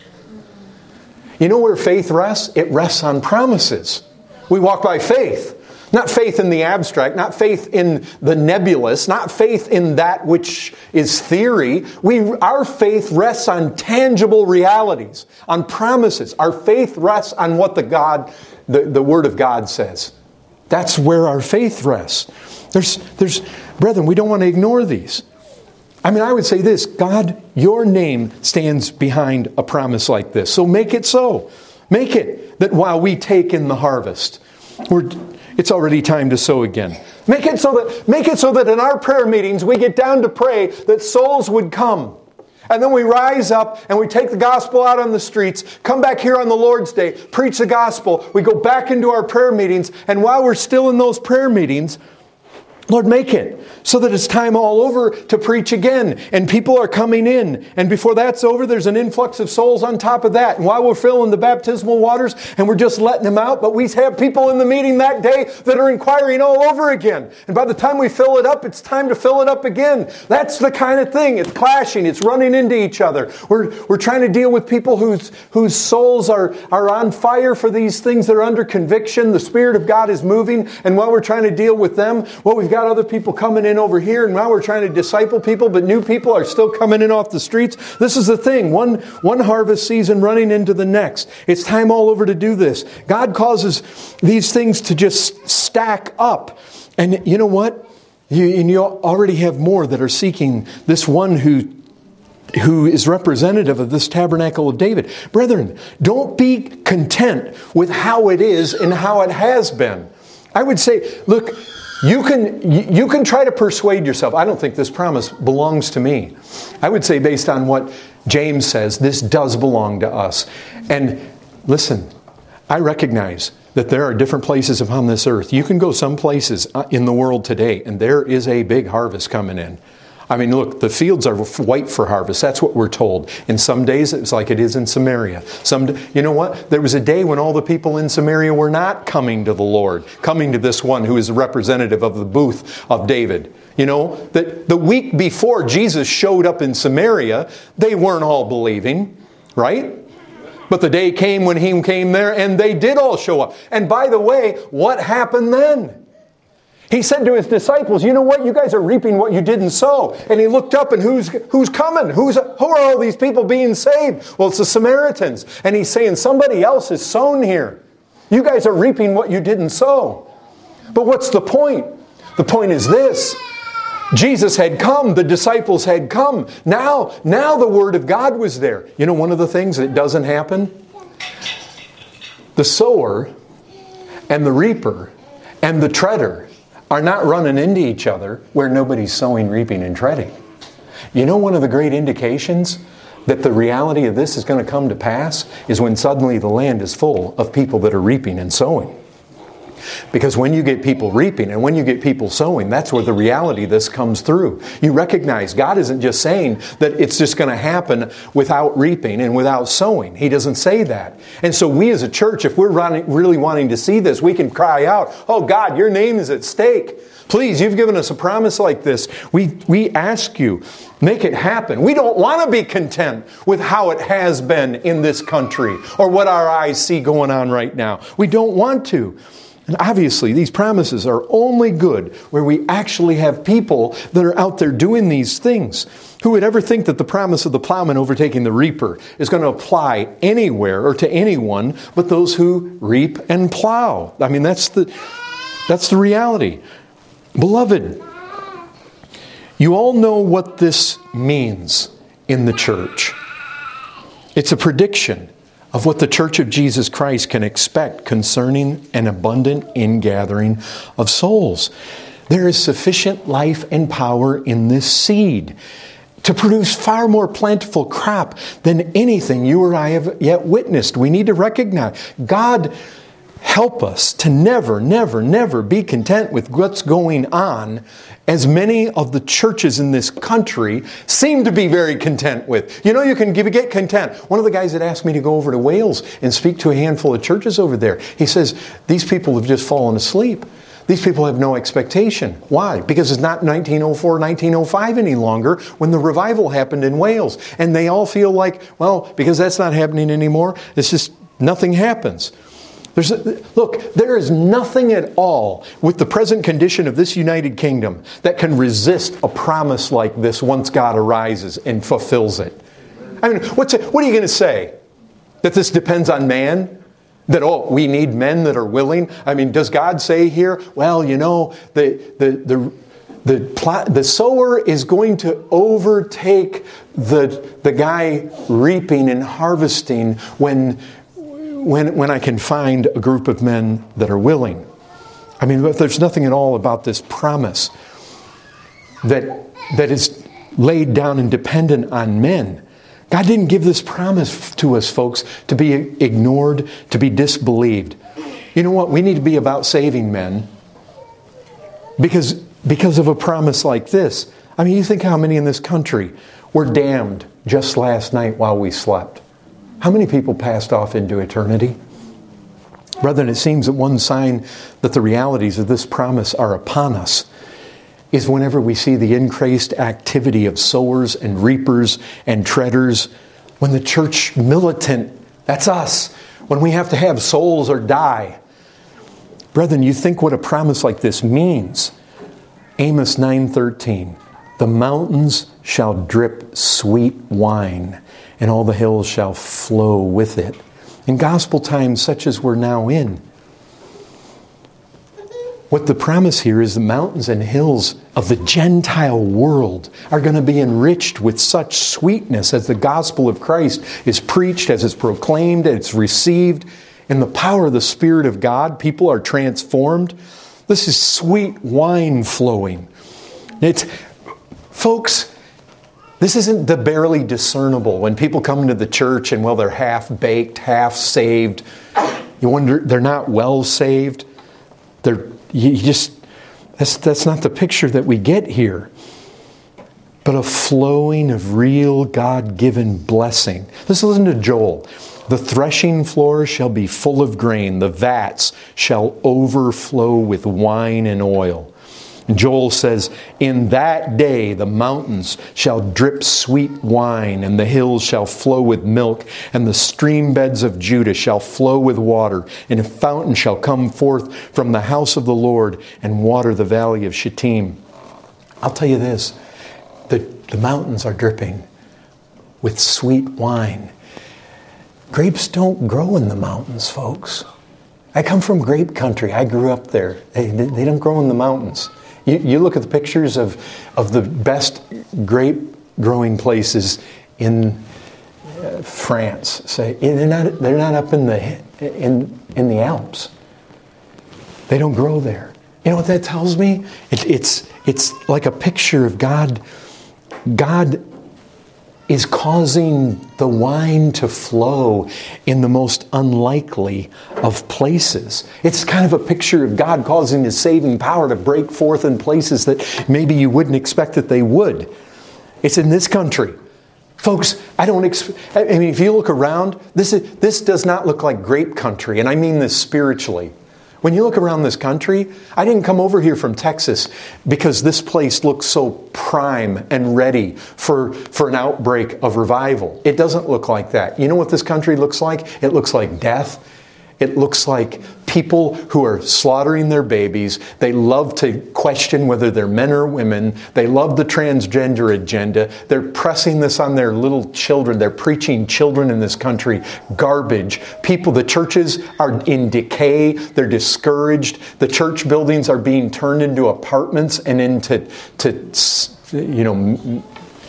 You know where faith rests? It rests on promises. We walk by faith. Not faith in the abstract, not faith in the nebulous, not faith in that which is theory. We, our faith rests on tangible realities, on promises. Our faith rests on what the God, the, the Word of God says. That's where our faith rests. There's, there's, brethren, we don't want to ignore these. I mean, I would say this, God, your name stands behind a promise like this. So make it so. Make it that while we take in the harvest, we're, it's already time to sow again. Make it so that, make it so that in our prayer meetings we get down to pray that souls would come. And then we rise up and we take the gospel out on the streets, come back here on the Lord's Day, preach the gospel. We go back into our prayer meetings. And while we're still in those prayer meetings, Lord, make it so that it's time all over to preach again. And people are coming in. And before that's over, there's an influx of souls on top of that. And while we're filling the baptismal waters and we're just letting them out, but we have people in the meeting that day that are inquiring all over again. And by the time we fill it up, it's time to fill it up again. That's the kind of thing. It's clashing. It's running into each other. We're, we're trying to deal with people whose, whose souls are, are on fire for these things. They're under conviction. The Spirit of God is moving. And while we're trying to deal with them, well, we've got other people coming in over here, and now we're trying to disciple people, but new people are still coming in off the streets. This is the thing. One, one harvest season running into the next. It's time all over to do this. God causes these things to just stack up. And you know what? You, and you already have more that are seeking this one who who is representative of this tabernacle of David. Brethren, don't be content with how it is and how it has been. I would say, look, You can you can try to persuade yourself. I don't think this promise belongs to me. I would say based on what James says, this does belong to us. And listen, I recognize that there are different places upon this earth. You can go some places in the world today, and there is a big harvest coming in. I mean, look, the fields are white for harvest. That's what we're told. In some days, it's like it is in Samaria. Some, you know what? There was a day when all the people in Samaria were not coming to the Lord, coming to this one who is a representative of the booth of David. You know, that the week before Jesus showed up in Samaria, they weren't all believing, right? But the day came when he came there, and they did all show up. And by the way, what happened then? He said to his disciples, you know what? You guys are reaping what you didn't sow. And he looked up, and who's who's coming? Who's who are all these people being saved? Well, it's the Samaritans. And he's saying somebody else is sown here. You guys are reaping what you didn't sow. But what's the point? The point is this. Jesus had come. The disciples had come. Now, now the Word of God was there. You know one of the things that doesn't happen? The sower and the reaper and the treader are not running into each other where nobody's sowing, reaping, and treading. You know one of the great indications that the reality of this is going to come to pass is when suddenly the land is full of people that are reaping and sowing. Because when you get people reaping and when you get people sowing, that's where the reality of this comes through. You recognize God isn't just saying that it's just going to happen without reaping and without sowing. He doesn't say that. And so we as a church, if we're really wanting to see this, we can cry out, oh God, your name is at stake. Please, you've given us a promise like this. We, we ask you, make it happen. We don't want to be content with how it has been in this country or what our eyes see going on right now. We don't want to. And obviously, these promises are only good where we actually have people that are out there doing these things. Who would ever think that the promise of the plowman overtaking the reaper is going to apply anywhere or to anyone but those who reap and plow? I mean, that's the, that's the reality. Beloved, you all know what this means in the church. It's a prediction of what the Church of Jesus Christ can expect concerning an abundant ingathering of souls. There is sufficient life and power in this seed to produce far more plentiful crop than anything you or I have yet witnessed. We need to recognize God help us to never, never, never be content with what's going on, as many of the churches in this country seem to be very content with. You know, you can give, get content. One of the guys that asked me to go over to Wales and speak to a handful of churches over there, he says, these people have just fallen asleep. These people have no expectation. Why? Because it's not nineteen oh four, nineteen oh five any longer when the revival happened in Wales. And they all feel like, well, because that's not happening anymore, it's just nothing happens. There's a, look, there is nothing at all with the present condition of this United Kingdom that can resist a promise like this once God arises and fulfills it. I mean, what's it, what are you going to say? That this depends on man? That, oh, we need men that are willing? I mean, does God say here, well, you know, the the the the, plot, the sower is going to overtake the the guy reaping and harvesting when When, when I can find a group of men that are willing. I mean, but there's nothing at all about this promise that that is laid down and dependent on men. God didn't give this promise to us, folks, to be ignored, to be disbelieved. You know what? We need to be about saving men because, because of a promise like this. I mean, you think how many in this country were damned just last night while we slept. How many people passed off into eternity? Brethren, it seems that one sign that the realities of this promise are upon us is whenever we see the increased activity of sowers and reapers and treaders, when the church militant, that's us, when we have to have souls or die. Brethren, you think what a promise like this means. Amos nine thirteen, the mountains shall drip sweet wine, and all the hills shall flow with it. In gospel times such as we're now in, what the promise here is the mountains and hills of the Gentile world are going to be enriched with such sweetness as the gospel of Christ is preached, as it's proclaimed, as it's received. In the power of the Spirit of God, people are transformed. This is sweet wine flowing. It's, folks, this isn't the barely discernible. When people come into the church and, well, they're half-baked, half-saved. You wonder, they're not well saved. They're You just, that's, that's not the picture that we get here. But a flowing of real God-given blessing. Let's listen to Joel. The threshing floor shall be full of grain. The vats shall overflow with wine and oil. And Joel says, in that day the mountains shall drip sweet wine, and the hills shall flow with milk, and the stream beds of Judah shall flow with water, and a fountain shall come forth from the house of the Lord and water the valley of Shittim. I'll tell you this, the, the mountains are dripping with sweet wine. Grapes don't grow in the mountains, folks. I come from grape country. I grew up there. They, they don't grow in the mountains. You, you look at the pictures of, of the best grape growing places in uh, France. Say they're not they're not up in the in in the Alps. They don't grow there. You know what that tells me? It, it's it's like a picture of God. God is causing the wine to flow in the most unlikely of places. It's kind of a picture of God causing His saving power to break forth in places that maybe you wouldn't expect that they would. It's in this country. Folks, I don't expect, I mean, if you look around, this is, this does not look like grape country, and I mean this spiritually. When you look around this country, I didn't come over here from Texas because this place looks so prime and ready for, for an outbreak of revival. It doesn't look like that. You know what this country looks like? It looks like death. It looks like people who are slaughtering their babies. They love to question whether they're men or women. They love the transgender agenda. They're pressing this on their little children. They're preaching children in this country garbage. People, the churches are in decay. They're discouraged. The church buildings are being turned into apartments and into, to, you know,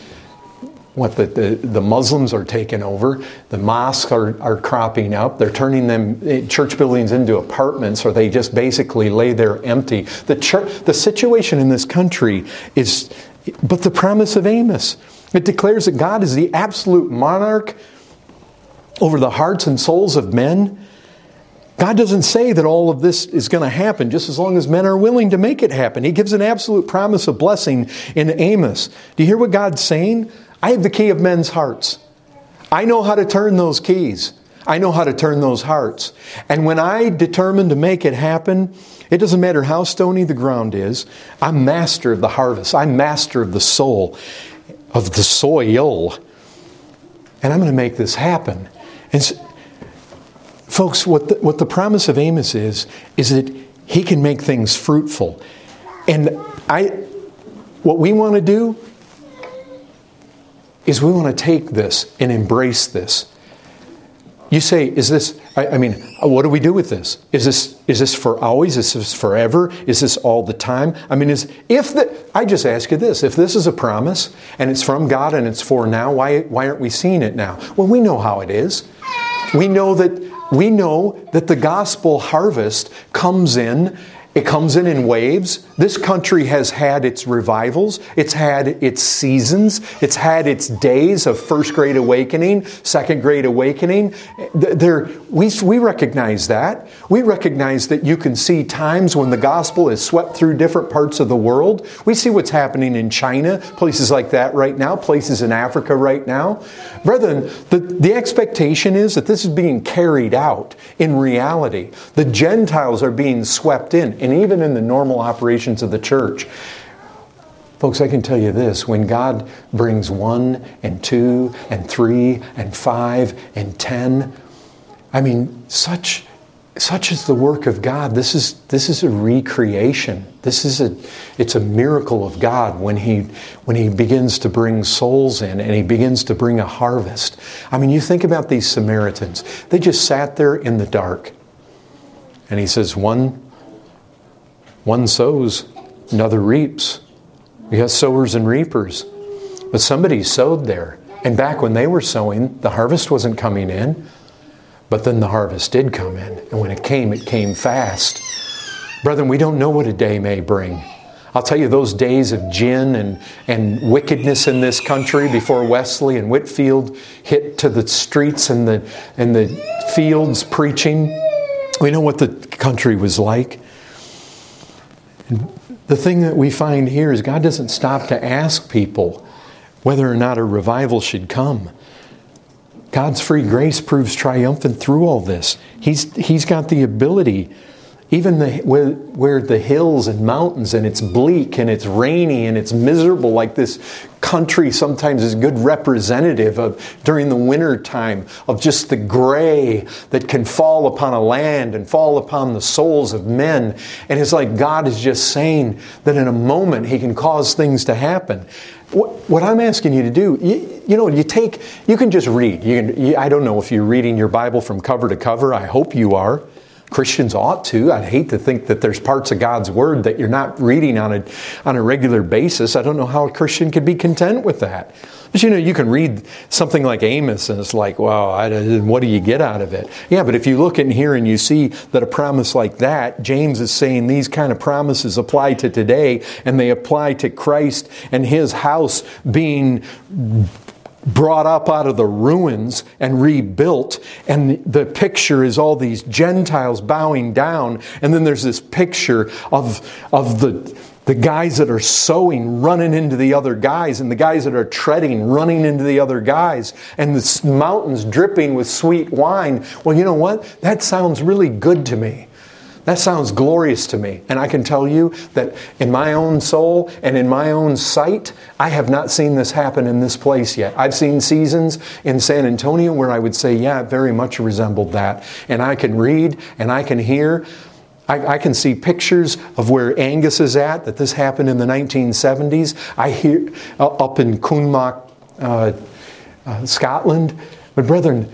what the, the, the Muslims are taking over. The mosques are, are cropping up. They're turning them, church buildings, into apartments, or they just basically lay there empty. The church, the situation in this country is, but the promise of Amos, it declares that God is the absolute monarch over the hearts and souls of men. God doesn't say that all of this is going to happen just as long as men are willing to make it happen. He gives an absolute promise of blessing in Amos. Do you hear what God's saying? I have the key of men's hearts. I know how to turn those keys. I know how to turn those hearts. And when I determine to make it happen, it doesn't matter how stony the ground is. I'm master of the harvest. I'm master of the soul, of the soil. And I'm going to make this happen. And so, folks, what the, what the promise of Amos is, is that he can make things fruitful. And I, what we want to do is we want to take this and embrace this. You say, is this, I, I mean, what do we do with this? Is this is this for always? Is this forever? Is this all the time? I mean, is if the, I just ask you this, if this is a promise and it's from God and it's for now, why why aren't we seeing it now? Well, we know how it is. We know that we know that the gospel harvest comes in It comes in in waves. This country has had its revivals. It's had its seasons. It's had its days of first great awakening, second great awakening. There, we, we recognize that. We recognize that you can see times when the gospel is swept through different parts of the world. We see what's happening in China, places like that right now, places in Africa right now. Brethren, the, the expectation is that this is being carried out in reality. The Gentiles are being swept in. And even in the normal operations of the church. Folks, I can tell you this, when God brings one and two and three and five and ten, I mean, such such is the work of God. This is this is a recreation. This is a it's a miracle of God when He when He begins to bring souls in and He begins to bring a harvest. I mean, you think about these Samaritans. They just sat there in the dark. And He says, one One sows, another reaps. You have sowers and reapers. But somebody sowed there. And back when they were sowing, the harvest wasn't coming in. But then the harvest did come in. And when it came, it came fast. Brethren, we don't know what a day may bring. I'll tell you, those days of gin and, and wickedness in this country before Wesley and Whitefield hit to the streets and the, and the fields preaching, we know what the country was like. The thing that we find here is God doesn't stop to ask people whether or not a revival should come. God's free grace proves triumphant through all this. He's He's got the ability, even the, where, where the hills and mountains and it's bleak and it's rainy and it's miserable, like this country sometimes is a good representative of during the winter time of just the gray that can fall upon a land and fall upon the souls of men. And it's like God is just saying that in a moment He can cause things to happen. What, what I'm asking you to do, you, you know, you take, you can just read. You can, you, I don't know if you're reading your Bible from cover to cover. I hope you are. Christians ought to. I'd hate to think that there's parts of God's Word that you're not reading on a on a regular basis. I don't know how a Christian could be content with that. But you know, you can read something like Amos and it's like, wow, I, what do you get out of it? Yeah, but if you look in here and you see that a promise like that, James is saying these kind of promises apply to today and they apply to Christ and His house being brought up out of the ruins and rebuilt, and the picture is all these Gentiles bowing down, and then there's this picture of of the the guys that are sowing running into the other guys, and the guys that are treading running into the other guys, and the mountains dripping with sweet wine. Well, you know what? That sounds really good to me. That sounds glorious to me. And I can tell you that in my own soul and in my own sight, I have not seen this happen in this place yet. I've seen seasons in San Antonio where I would say, yeah, it very much resembled that. And I can read and I can hear. I, I can see pictures of where Angus is at, that this happened in the nineteen seventies. I hear uh, up in Coonmock, uh, uh, Scotland. But brethren,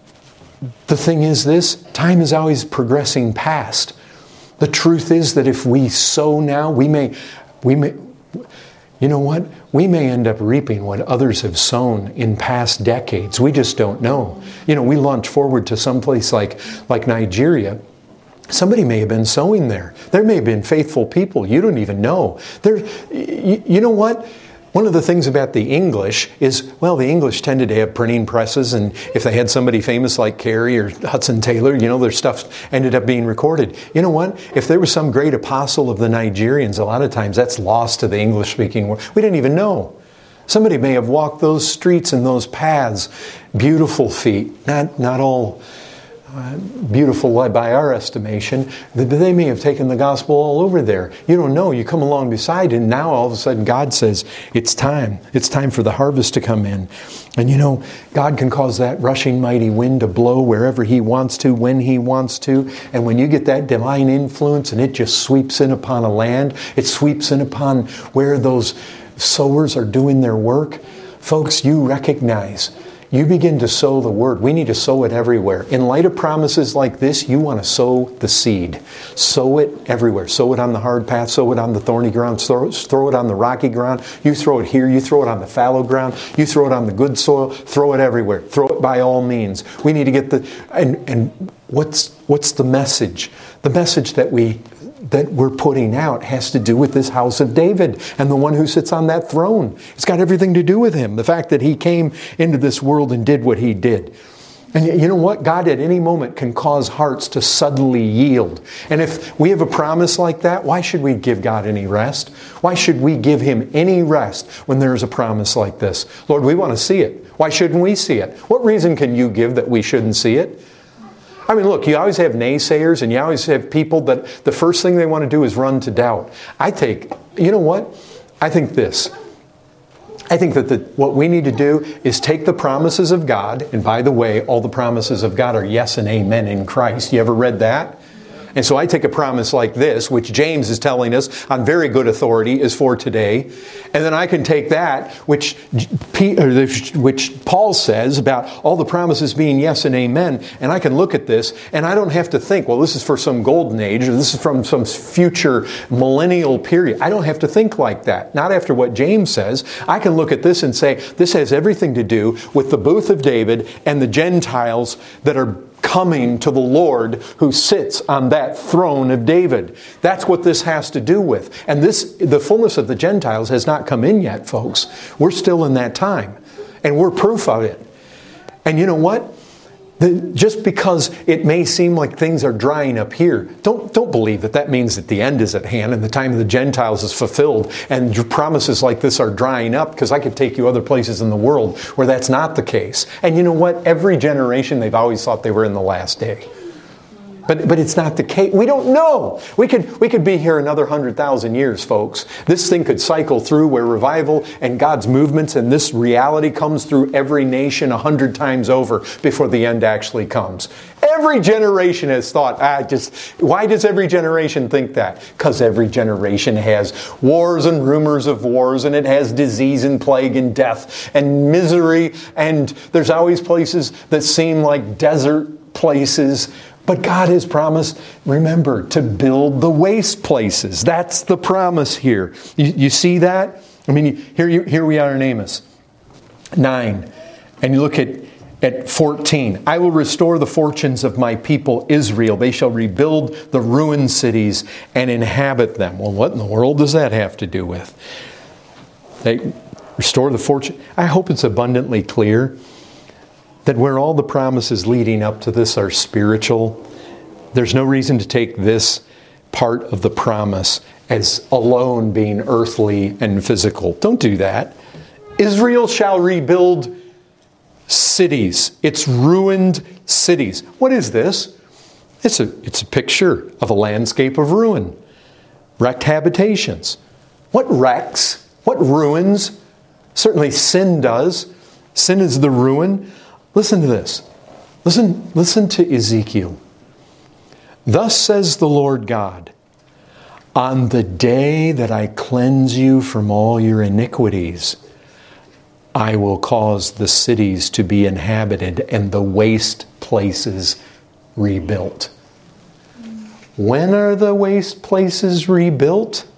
the thing is this, time is always progressing past. The truth is that if we sow now, we may, we may, you know what? We may end up reaping what others have sown in past decades. We just don't know. You know, we launch forward to some place like, like Nigeria. Somebody may have been sowing there. There may have been faithful people. You don't even know. There, you, you know what? One of the things about the English is, well, the English tended to have printing presses, and if they had somebody famous like Carey or Hudson Taylor, you know, their stuff ended up being recorded. You know what? If there was some great apostle of the Nigerians, a lot of times that's lost to the English-speaking world. We didn't even know. Somebody may have walked those streets and those paths, beautiful feet, not not all uh, beautiful by our estimation. They may have taken the gospel all over there. You don't know. You come along beside, and now all of a sudden God says, it's time. It's time for the harvest to come in. And you know, God can cause that rushing mighty wind to blow wherever He wants to, when He wants to. And when you get that divine influence and it just sweeps in upon a land, it sweeps in upon where those sowers are doing their work, folks, you recognize, you begin to sow the word. We need to sow it everywhere. In light of promises like this, you want to sow the seed. Sow it everywhere. Sow it on the hard path. Sow it on the thorny ground. Throw, throw it on the rocky ground. You throw it here. You throw it on the fallow ground. You throw it on the good soil. Throw it everywhere. Throw it by all means. We need to get the... And, and what's, what's the message? The message that we that we're putting out has to do with this house of David and the one who sits on that throne. It's got everything to do with him. The fact that he came into this world and did what he did. And you know what? God at any moment can cause hearts to suddenly yield. And if we have a promise like that, why should we give God any rest? Why should we give Him any rest when there is a promise like this? Lord, we want to see it. Why shouldn't we see it? What reason can you give that we shouldn't see it? I mean, look, you always have naysayers and you always have people that the first thing they want to do is run to doubt. I take, you know what? I think this. I think that the, what we need to do is take the promises of God, and by the way, all the promises of God are yes and amen in Christ. You ever read that? And so I take a promise like this, which James is telling us on very good authority is for today. And then I can take that, which which Paul says about all the promises being yes and amen, and I can look at this, and I don't have to think, well, this is for some golden age, or this is from some future millennial period. I don't have to think like that. Not after what James says. I can look at this and say, this has everything to do with the booth of David and the Gentiles that are coming to the Lord who sits on that throne of David. That's what this has to do with. And this, the fullness of the Gentiles has not come in yet, folks. We're still in that time. And we're proof of it. And you know what? The, just because it may seem like things are drying up here, don't, don't believe that that means that the end is at hand and the time of the Gentiles is fulfilled and promises like this are drying up, because I could take you other places in the world where that's not the case. And you know what? Every generation, they've always thought they were in the last day. But, but it's not the case. We don't know. We could, we could be here another hundred thousand years, folks. This thing could cycle through where revival and God's movements and this reality comes through every nation a hundred times over before the end actually comes. Every generation has thought, ah, just, why does every generation think that? Because every generation has wars and rumors of wars, and it has disease and plague and death and misery, and there's always places that seem like desert places. But God has promised, remember, to build the waste places. That's the promise here. You, you see that? I mean, here, you, here we are in Amos nine. And you look at, at fourteen. I will restore the fortunes of my people Israel. They shall rebuild the ruined cities and inhabit them. Well, what in the world does that have to do with? They restore the fortune. I hope it's abundantly clear that where all the promises leading up to this are spiritual, there's no reason to take this part of the promise as alone being earthly and physical. Don't do that. Israel shall rebuild cities. It's ruined cities. What is this? It's a, it's a picture of a landscape of ruin. Wrecked habitations. What wrecks? What ruins? Certainly sin does. Sin is the ruin. Listen to this. Listen, listen to Ezekiel. Thus says the Lord God, on the day that I cleanse you from all your iniquities, I will cause the cities to be inhabited and the waste places rebuilt. When are the waste places rebuilt?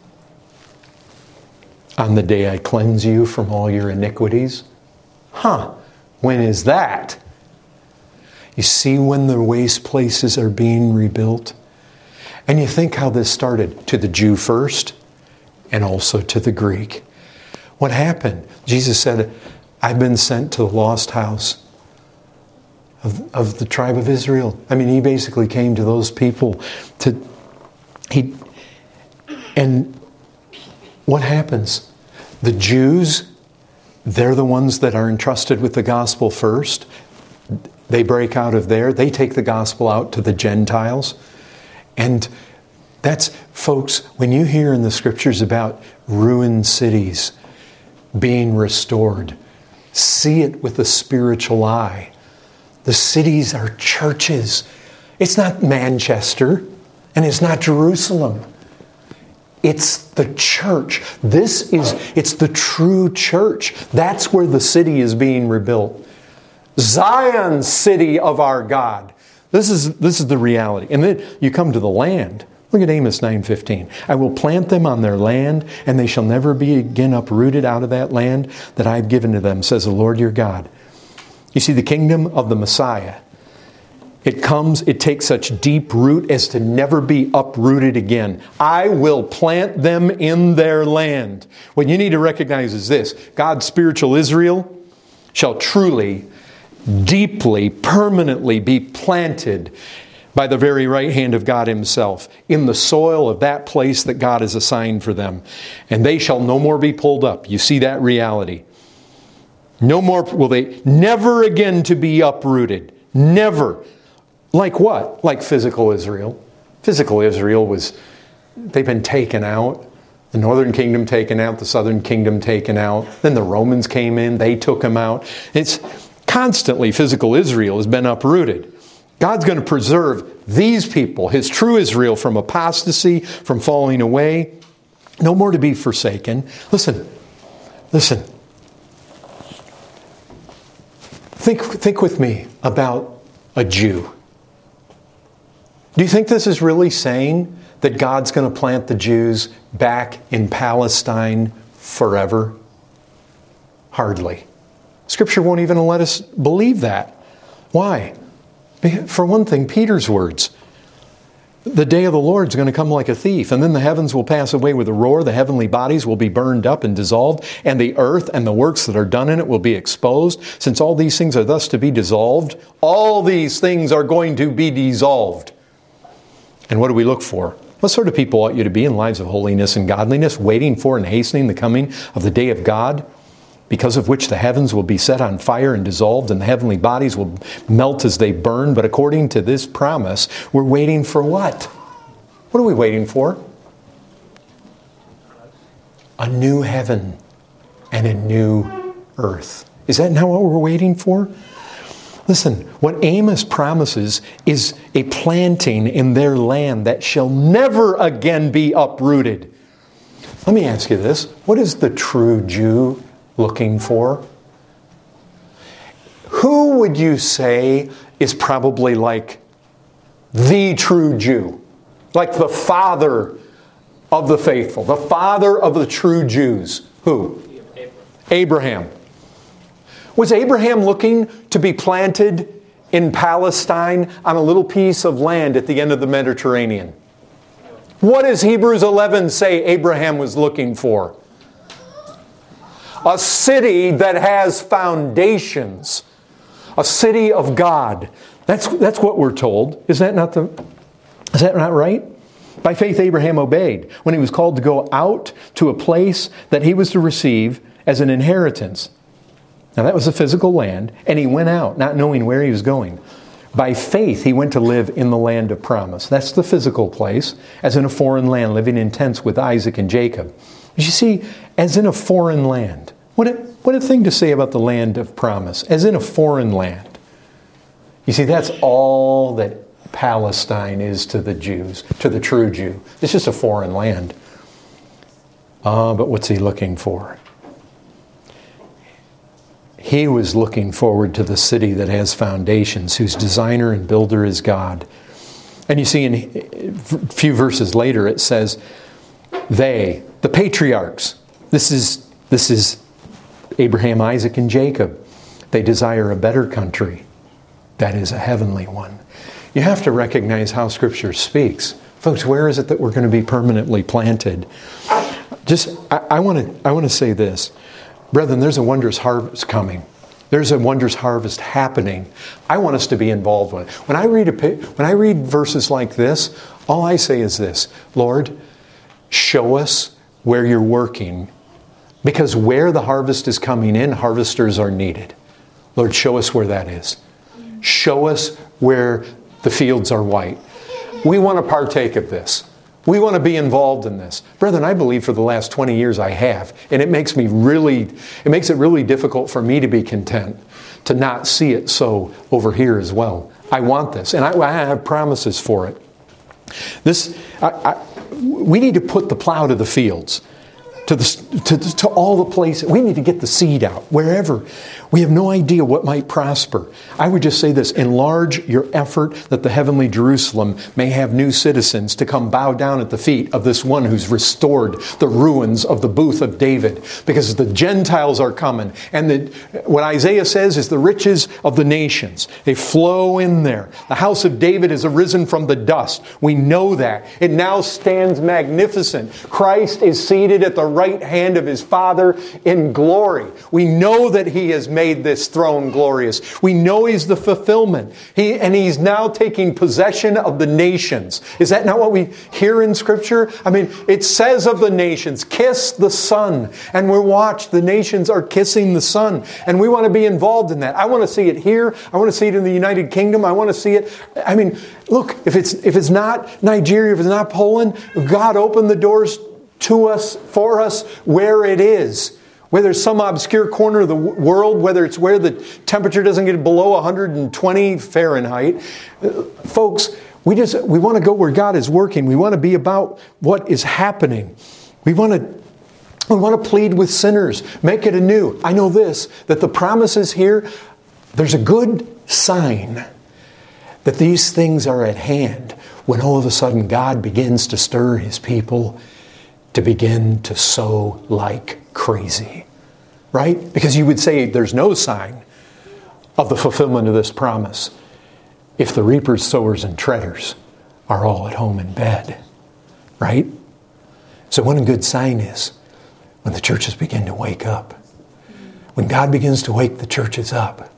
On the day I cleanse you from all your iniquities. Huh. When is that? You see when the waste places are being rebuilt? And you think how this started. To the Jew first, and also to the Greek. What happened? Jesus said, I've been sent to the lost house of, of the tribe of Israel. I mean, He basically came to those people. to he, And what happens? The Jews, they're the ones that are entrusted with the gospel first. They break out of there. They take the gospel out to the Gentiles. And that's, folks, when you hear in the scriptures about ruined cities being restored, see it with a spiritual eye. The cities are churches. It's not Manchester, and it's not Jerusalem. It's the church. This is, it's the true church. That's where the city is being rebuilt. Zion, city of our God. This is, this is the reality. And then you come to the land. Look at Amos nine fifteen. I will plant them on their land, and they shall never be again uprooted out of that land that I have given to them, says the Lord your God. You see, the kingdom of the Messiah It comes, it takes such deep root as to never be uprooted again. I will plant them in their land. What you need to recognize is this: God's spiritual Israel shall truly, deeply, permanently be planted by the very right hand of God Himself in the soil of that place that God has assigned for them. And they shall no more be pulled up. You see that reality. No more will they, never again to be uprooted. Never. Like what? Like physical Israel. Physical Israel was, they've been taken out. The northern kingdom taken out, the southern kingdom taken out. Then the Romans came in, they took them out. It's constantly physical Israel has been uprooted. God's going to preserve these people, His true Israel, from apostasy, from falling away. No more to be forsaken. Listen, listen. Think, think with me about a Jew. Do you think this is really saying that God's going to plant the Jews back in Palestine forever? Hardly. Scripture won't even let us believe that. Why? For one thing, Peter's words. The day of the Lord is going to come like a thief, and then the heavens will pass away with a roar, the heavenly bodies will be burned up and dissolved, and the earth and the works that are done in it will be exposed. Since all these things are thus to be dissolved, all these things are going to be dissolved. And what do we look for? What sort of people ought you to be in lives of holiness and godliness, waiting for and hastening the coming of the day of God, because of which the heavens will be set on fire and dissolved, and the heavenly bodies will melt as they burn. But according to this promise, we're waiting for what? What are we waiting for? A new heaven and a new earth. Is that not what we're waiting for? Listen, what Amos promises is a planting in their land that shall never again be uprooted. Let me ask you this. What is the true Jew looking for? Who would you say is probably like the true Jew? Like the father of the faithful, the father of the true Jews. Who? Abraham. Abraham. Was Abraham looking to be planted in Palestine on a little piece of land at the end of the Mediterranean? What does Hebrews eleven say Abraham was looking for? A city that has foundations. A city of God. That's, that's what we're told. Is that not the, is that not right? By faith Abraham obeyed when he was called to go out to a place that he was to receive as an inheritance. Now that was a physical land, and he went out not knowing where he was going. By faith he went to live in the land of promise. That's the physical place, as in a foreign land, living in tents with Isaac and Jacob. But you see, as in a foreign land. What a, what a thing to say about the land of promise. As in a foreign land. You see, that's all that Palestine is to the Jews, to the true Jew. It's just a foreign land. Ah, uh, but what's he looking for? He was looking forward to the city that has foundations, whose designer and builder is God. And you see, in a few verses later, it says, they, the patriarchs, this is, this is Abraham, Isaac, and Jacob. They desire a better country. That is a heavenly one. You have to recognize how Scripture speaks. Folks, where is it that we're going to be permanently planted? Just, I, I want to, I want to say this. Brethren, there's a wondrous harvest coming. There's a wondrous harvest happening. I want us to be involved with it. When I read a, when I read verses like this, all I say is this: Lord, show us where you're working, because where the harvest is coming in, harvesters are needed. Lord, show us where that is. Show us where the fields are white. We want to partake of this. We want to be involved in this. Brethren, I believe for the last twenty years I have. And it makes me really, it makes it really difficult for me to be content to not see it so over here as well. I want this. And I, I have promises for it. This, I, I, we need to put the plow to the fields. to, the, to, to all the places. We need to get the seed out, wherever. We have no idea what might prosper. I would just say this, enlarge your effort that the heavenly Jerusalem may have new citizens to come bow down at the feet of this one who's restored the ruins of the booth of David. Because the Gentiles are coming. And the, what Isaiah says is the riches of the nations. They flow in there. The house of David has arisen from the dust. We know that. It now stands magnificent. Christ is seated at the right hand of His Father in glory. We know that He has made this throne glorious. We know He's the fulfillment. He, and He's now taking possession of the nations. Is that not what we hear in Scripture? I mean, it says of the nations, kiss the Son. And we watch, the nations are kissing the Son. And we want to be involved in that. I want to see it here. I want to see it in the United Kingdom. I want to see it. I mean, look, if it's if it's not Nigeria, if it's not Poland, God opened the doors to us, for us, where it is. Whether it's some obscure corner of the world, whether it's where the temperature doesn't get below one hundred twenty Fahrenheit. Uh, folks, we just we want to go where God is working. We want to be about what is happening. We want to we want to plead with sinners, make it anew. I know this, that the promises here, there's a good sign that these things are at hand when all of a sudden God begins to stir His people to begin to sow like crazy. Right? Because you would say there's no sign of the fulfillment of this promise if the reapers, sowers, and treaders are all at home in bed. Right? So what a good sign is when the churches begin to wake up. When God begins to wake the churches up,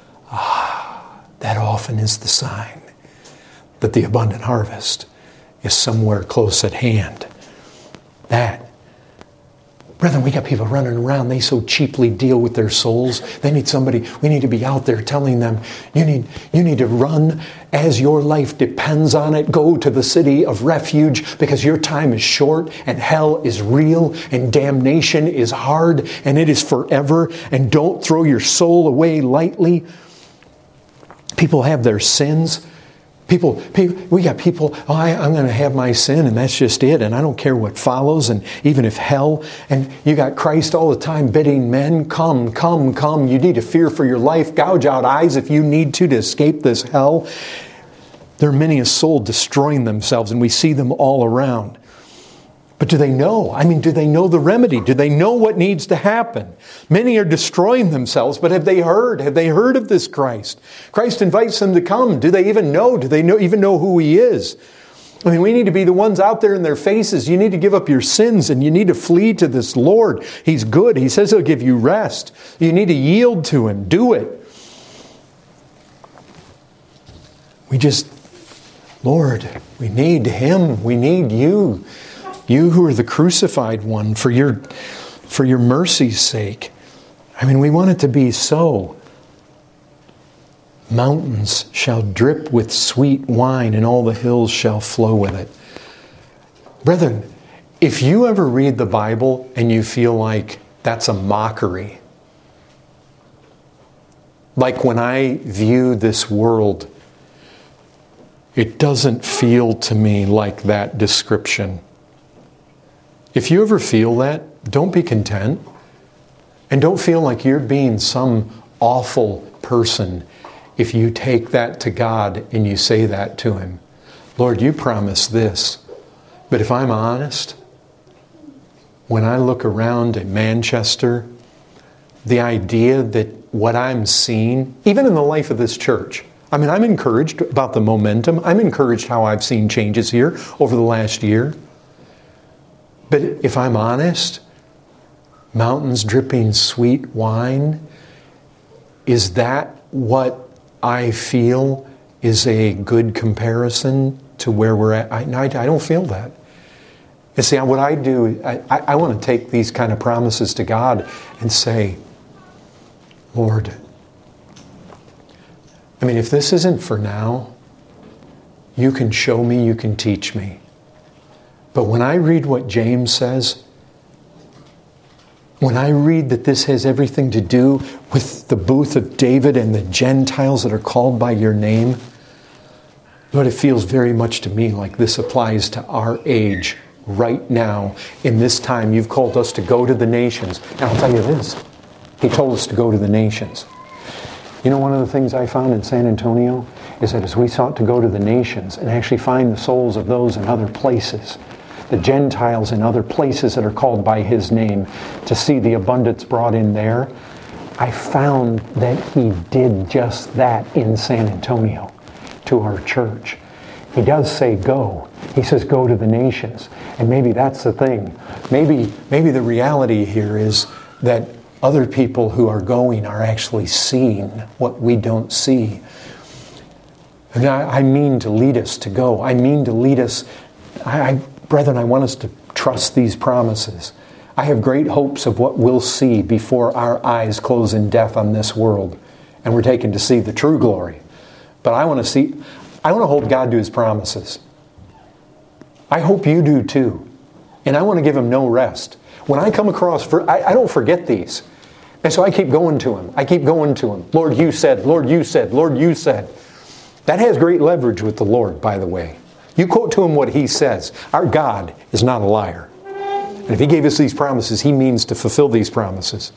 ah, that often is the sign that the abundant harvest is somewhere close at hand. That, brethren, we got people running around. They so cheaply deal with their souls. They need somebody. We need to be out there telling them, you need, you need to run as your life depends on it. Go to the city of refuge because your time is short and hell is real and damnation is hard and it is forever. And don't throw your soul away lightly. People have their sins. People, people, we got people, oh, I, I'm going to have my sin and that's just it. And I don't care what follows. And even if hell, and you got Christ all the time bidding men, come, come, come. You need to fear for your life. Gouge out eyes if you need to to escape this hell. There are many a soul destroying themselves and we see them all around. But do they know? I mean, do they know the remedy? Do they know what needs to happen? Many are destroying themselves, but have they heard? Have they heard of this Christ? Christ invites them to come. Do they even know? Do they know, even know who He is? I mean, we need to be the ones out there in their faces. You need to give up your sins and you need to flee to this Lord. He's good. He says He'll give you rest. You need to yield to Him. Do it. We just, Lord, we need Him. We need You. You who are the crucified one, for your, for your mercy's sake. I mean, we want it to be so. Mountains shall drip with sweet wine, and all the hills shall flow with it. Brethren, if you ever read the Bible and you feel like that's a mockery, like when I view this world, it doesn't feel to me like that description. If you ever feel that, don't be content. And don't feel like you're being some awful person if you take that to God and you say that to Him. Lord, You promised this. But if I'm honest, when I look around at Manchester, the idea that what I'm seeing, even in the life of this church, I mean, I'm encouraged about the momentum. I'm encouraged how I've seen changes here over the last year. But if I'm honest, mountains dripping sweet wine, is that what I feel is a good comparison to where we're at? I, I, I don't feel that. You see, what I do, I, I, I want to take these kind of promises to God and say, Lord, I mean, if this isn't for now, You can show me, You can teach me. But when I read what James says, when I read that this has everything to do with the booth of David and the Gentiles that are called by Your name, Lord, it feels very much to me like this applies to our age right now, in this time. You've called us to go to the nations. And I'll tell you this, He told us to go to the nations. You know, one of the things I found in San Antonio is that as we sought to go to the nations and actually find the souls of those in other places, the Gentiles in other places that are called by His name, to see the abundance brought in there, I found that He did just that in San Antonio to our church. He does say go. He says go to the nations. And maybe that's the thing. Maybe, maybe the reality here is that other people who are going are actually seeing what we don't see. And I, I mean to lead us to go. I mean to lead us. I, I, brethren, I want us to trust these promises. I have great hopes of what we'll see before our eyes close in death on this world, and we're taken to see the true glory. But I want to see, I want to hold God to His promises. I hope you do too. And I want to give Him no rest. When I come across, for, I, I don't forget these. And so I keep going to Him. I keep going to Him. Lord, you said, Lord, you said, Lord, you said. That has great leverage with the Lord, by the way. You quote to Him what He says. Our God is not a liar. And if He gave us these promises, He means to fulfill these promises.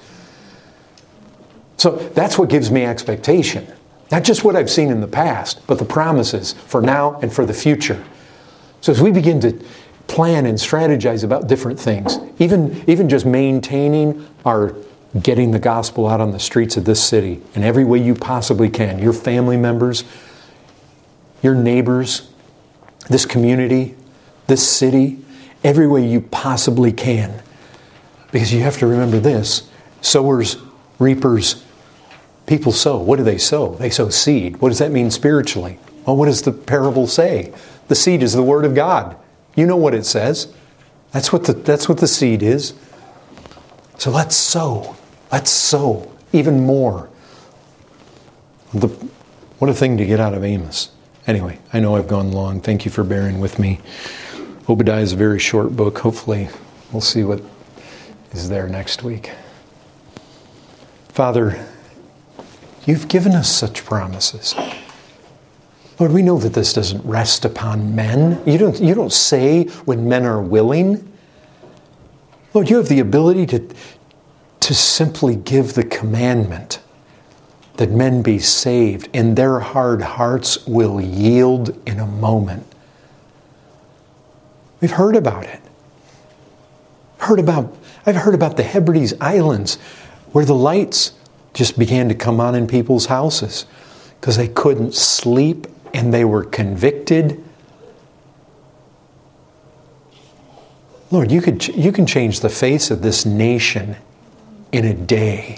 So that's what gives me expectation. Not just what I've seen in the past, but the promises for now and for the future. So as we begin to plan and strategize about different things, even, even just maintaining our getting the gospel out on the streets of this city in every way you possibly can, your family members, your neighbors, this community, this city, every way you possibly can. Because you have to remember this, sowers, reapers, people sow. What do they sow? They sow seed. What does that mean spiritually? Well, what does the parable say? The seed is the Word of God. You know what it says. That's what the, that's what the seed is. So let's sow. Let's sow even more. The, what a thing to get out of Amos. Anyway, I know I've gone long. Thank you for bearing with me. Obadiah is a very short book. Hopefully we'll see what is there next week. Father, You've given us such promises. Lord, we know that this doesn't rest upon men. You don't, you don't say when men are willing. Lord, You have the ability to, to simply give the commandment that men be saved, and their hard hearts will yield in a moment. We've heard about it. Heard about, I've heard about the Hebrides Islands where the lights just began to come on in people's houses because they couldn't sleep and they were convicted. Lord, you could you can change the face of this nation in a day.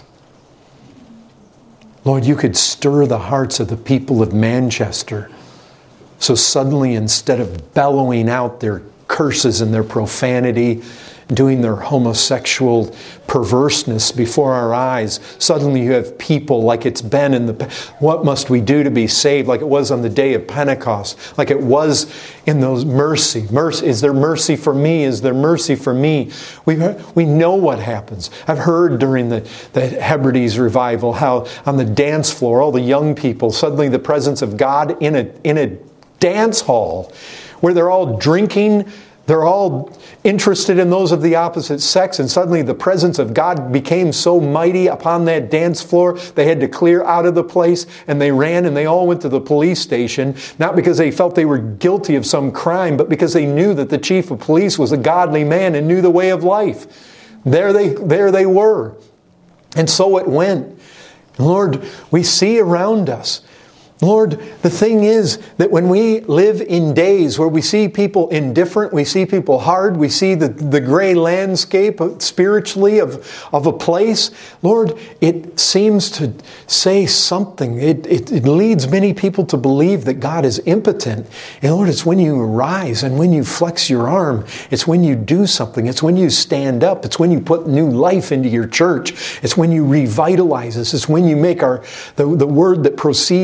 Lord, You could stir the hearts of the people of Manchester so suddenly, instead of bellowing out their curses and their profanity, doing their homosexual perverseness before our eyes, suddenly You have people like it's been in the, what must we do to be saved, like it was on the day of Pentecost, like it was in those mercy. Mercy, is there mercy for me? Is there mercy for me? We, we know what happens. I've heard during the, the Hebrides revival how on the dance floor, all the young people, suddenly the presence of God in a, in a dance hall where they're all drinking. They're all interested in those of the opposite sex, and suddenly the presence of God became so mighty upon that dance floor, they had to clear out of the place, and they ran and they all went to the police station, not because they felt they were guilty of some crime, but because they knew that the chief of police was a godly man and knew the way of life. There they, there they were. And so it went. Lord, we see around us, Lord, the thing is that when we live in days where we see people indifferent, we see people hard, we see the, the gray landscape spiritually of, of a place, Lord, it seems to say something. It, it, it leads many people to believe that God is impotent. And Lord, it's when you arise and when you flex your arm. It's when you do something. It's when you stand up. It's when you put new life into your church. It's when you revitalize us. It's when you make our the, the word that proceeds from our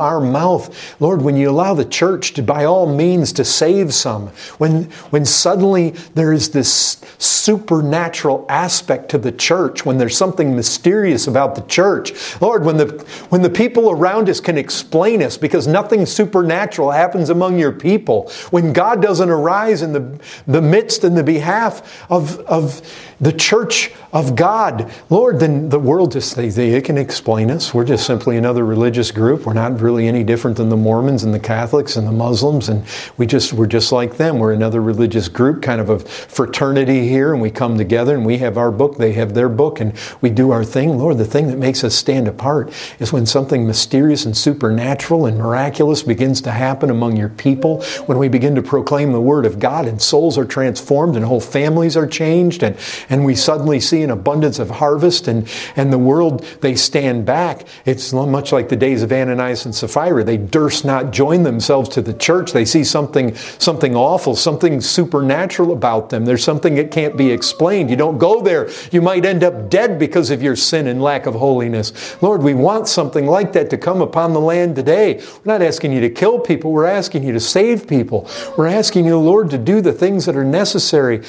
our mouth, Lord, when you allow the church to, by all means, to save some, when, when suddenly there is this supernatural aspect to the church, when there's something mysterious about the church, Lord, when the, when the people around us can explain us because nothing supernatural happens among your people, when God doesn't arise in the, the midst and the behalf of, of the church of God, Lord, then the world just, they, they can explain us. We're just simply another religious group. We're not really any different than the Mormons and the Catholics and the Muslims, and we just, we're just like them. We're another religious group, kind of a fraternity here, and we come together and we have our book, they have their book, and we do our thing. Lord, the thing that makes us stand apart is when something mysterious and supernatural and miraculous begins to happen among your people, when we begin to proclaim the Word of God and souls are transformed and whole families are changed, and, and we suddenly see an abundance of harvest, and, and the world, they stand back. It's much like the days of Ananias and Sapphira. They durst not join themselves to the church. They see something, something awful, something supernatural about them. There's something that can't be explained. You don't go there. You might end up dead because of your sin and lack of holiness. Lord, we want something like that to come upon the land today. We're not asking you to kill people. We're asking you to save people. We're asking you, Lord, to do the things that are necessary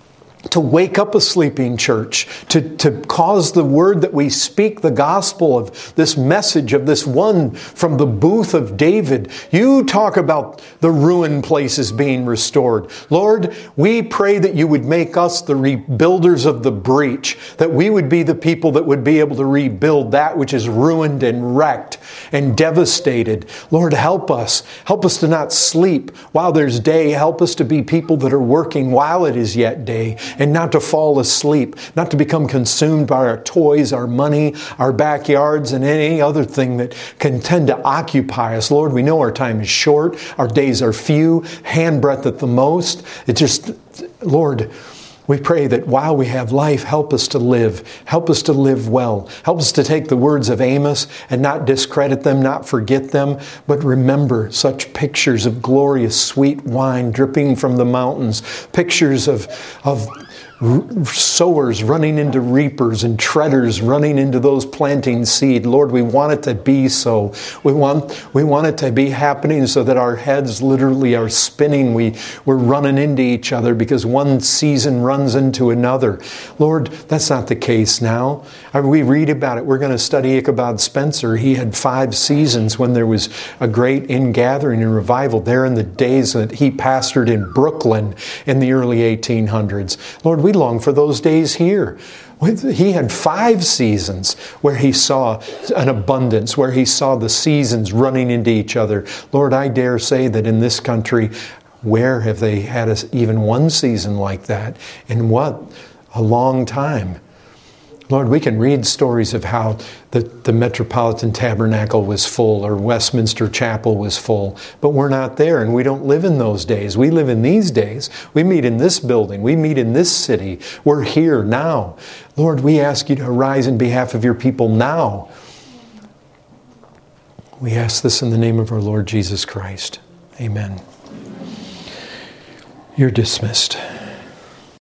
to wake up a sleeping church, to, to cause the word that we speak, the gospel of this message of this one from the booth of David. You talk about the ruined places being restored. Lord, we pray that you would make us the rebuilders of the breach, that we would be the people that would be able to rebuild that which is ruined and wrecked and devastated. Lord, help us. Help us to not sleep while there's day. Help us to be people that are working while it is yet day, and not to fall asleep, not to become consumed by our toys, our money, our backyards, and any other thing that can tend to occupy us. Lord, we know our time is short, our days are few, handbreadth at the most. It just, Lord, we pray that while we have life, help us to live. Help us to live well. Help us to take the words of Amos and not discredit them, not forget them, but remember such pictures of glorious sweet wine dripping from the mountains, pictures of, of sowers running into reapers and treaders running into those planting seed. Lord, we want it to be so. We want we want it to be happening so that our heads literally are spinning. We, we're running into each other because one season runs into another. Lord, that's not the case now. We read about it. We're going to study Ichabod Spencer. He had five seasons when there was a great ingathering and revival there in the days that he pastored in Brooklyn in the early eighteen hundreds. Lord, we long for those days here. He had five seasons where he saw an abundance, where he saw the seasons running into each other. Lord, I dare say that in this country, where have they had a, even one season like that? In what? A long time. Lord, we can read stories of how the, the Metropolitan Tabernacle was full or Westminster Chapel was full, but we're not there and we don't live in those days. We live in these days. We meet in this building. We meet in this city. We're here now. Lord, we ask you to arise in behalf of your people now. We ask this in the name of our Lord Jesus Christ. Amen. You're dismissed.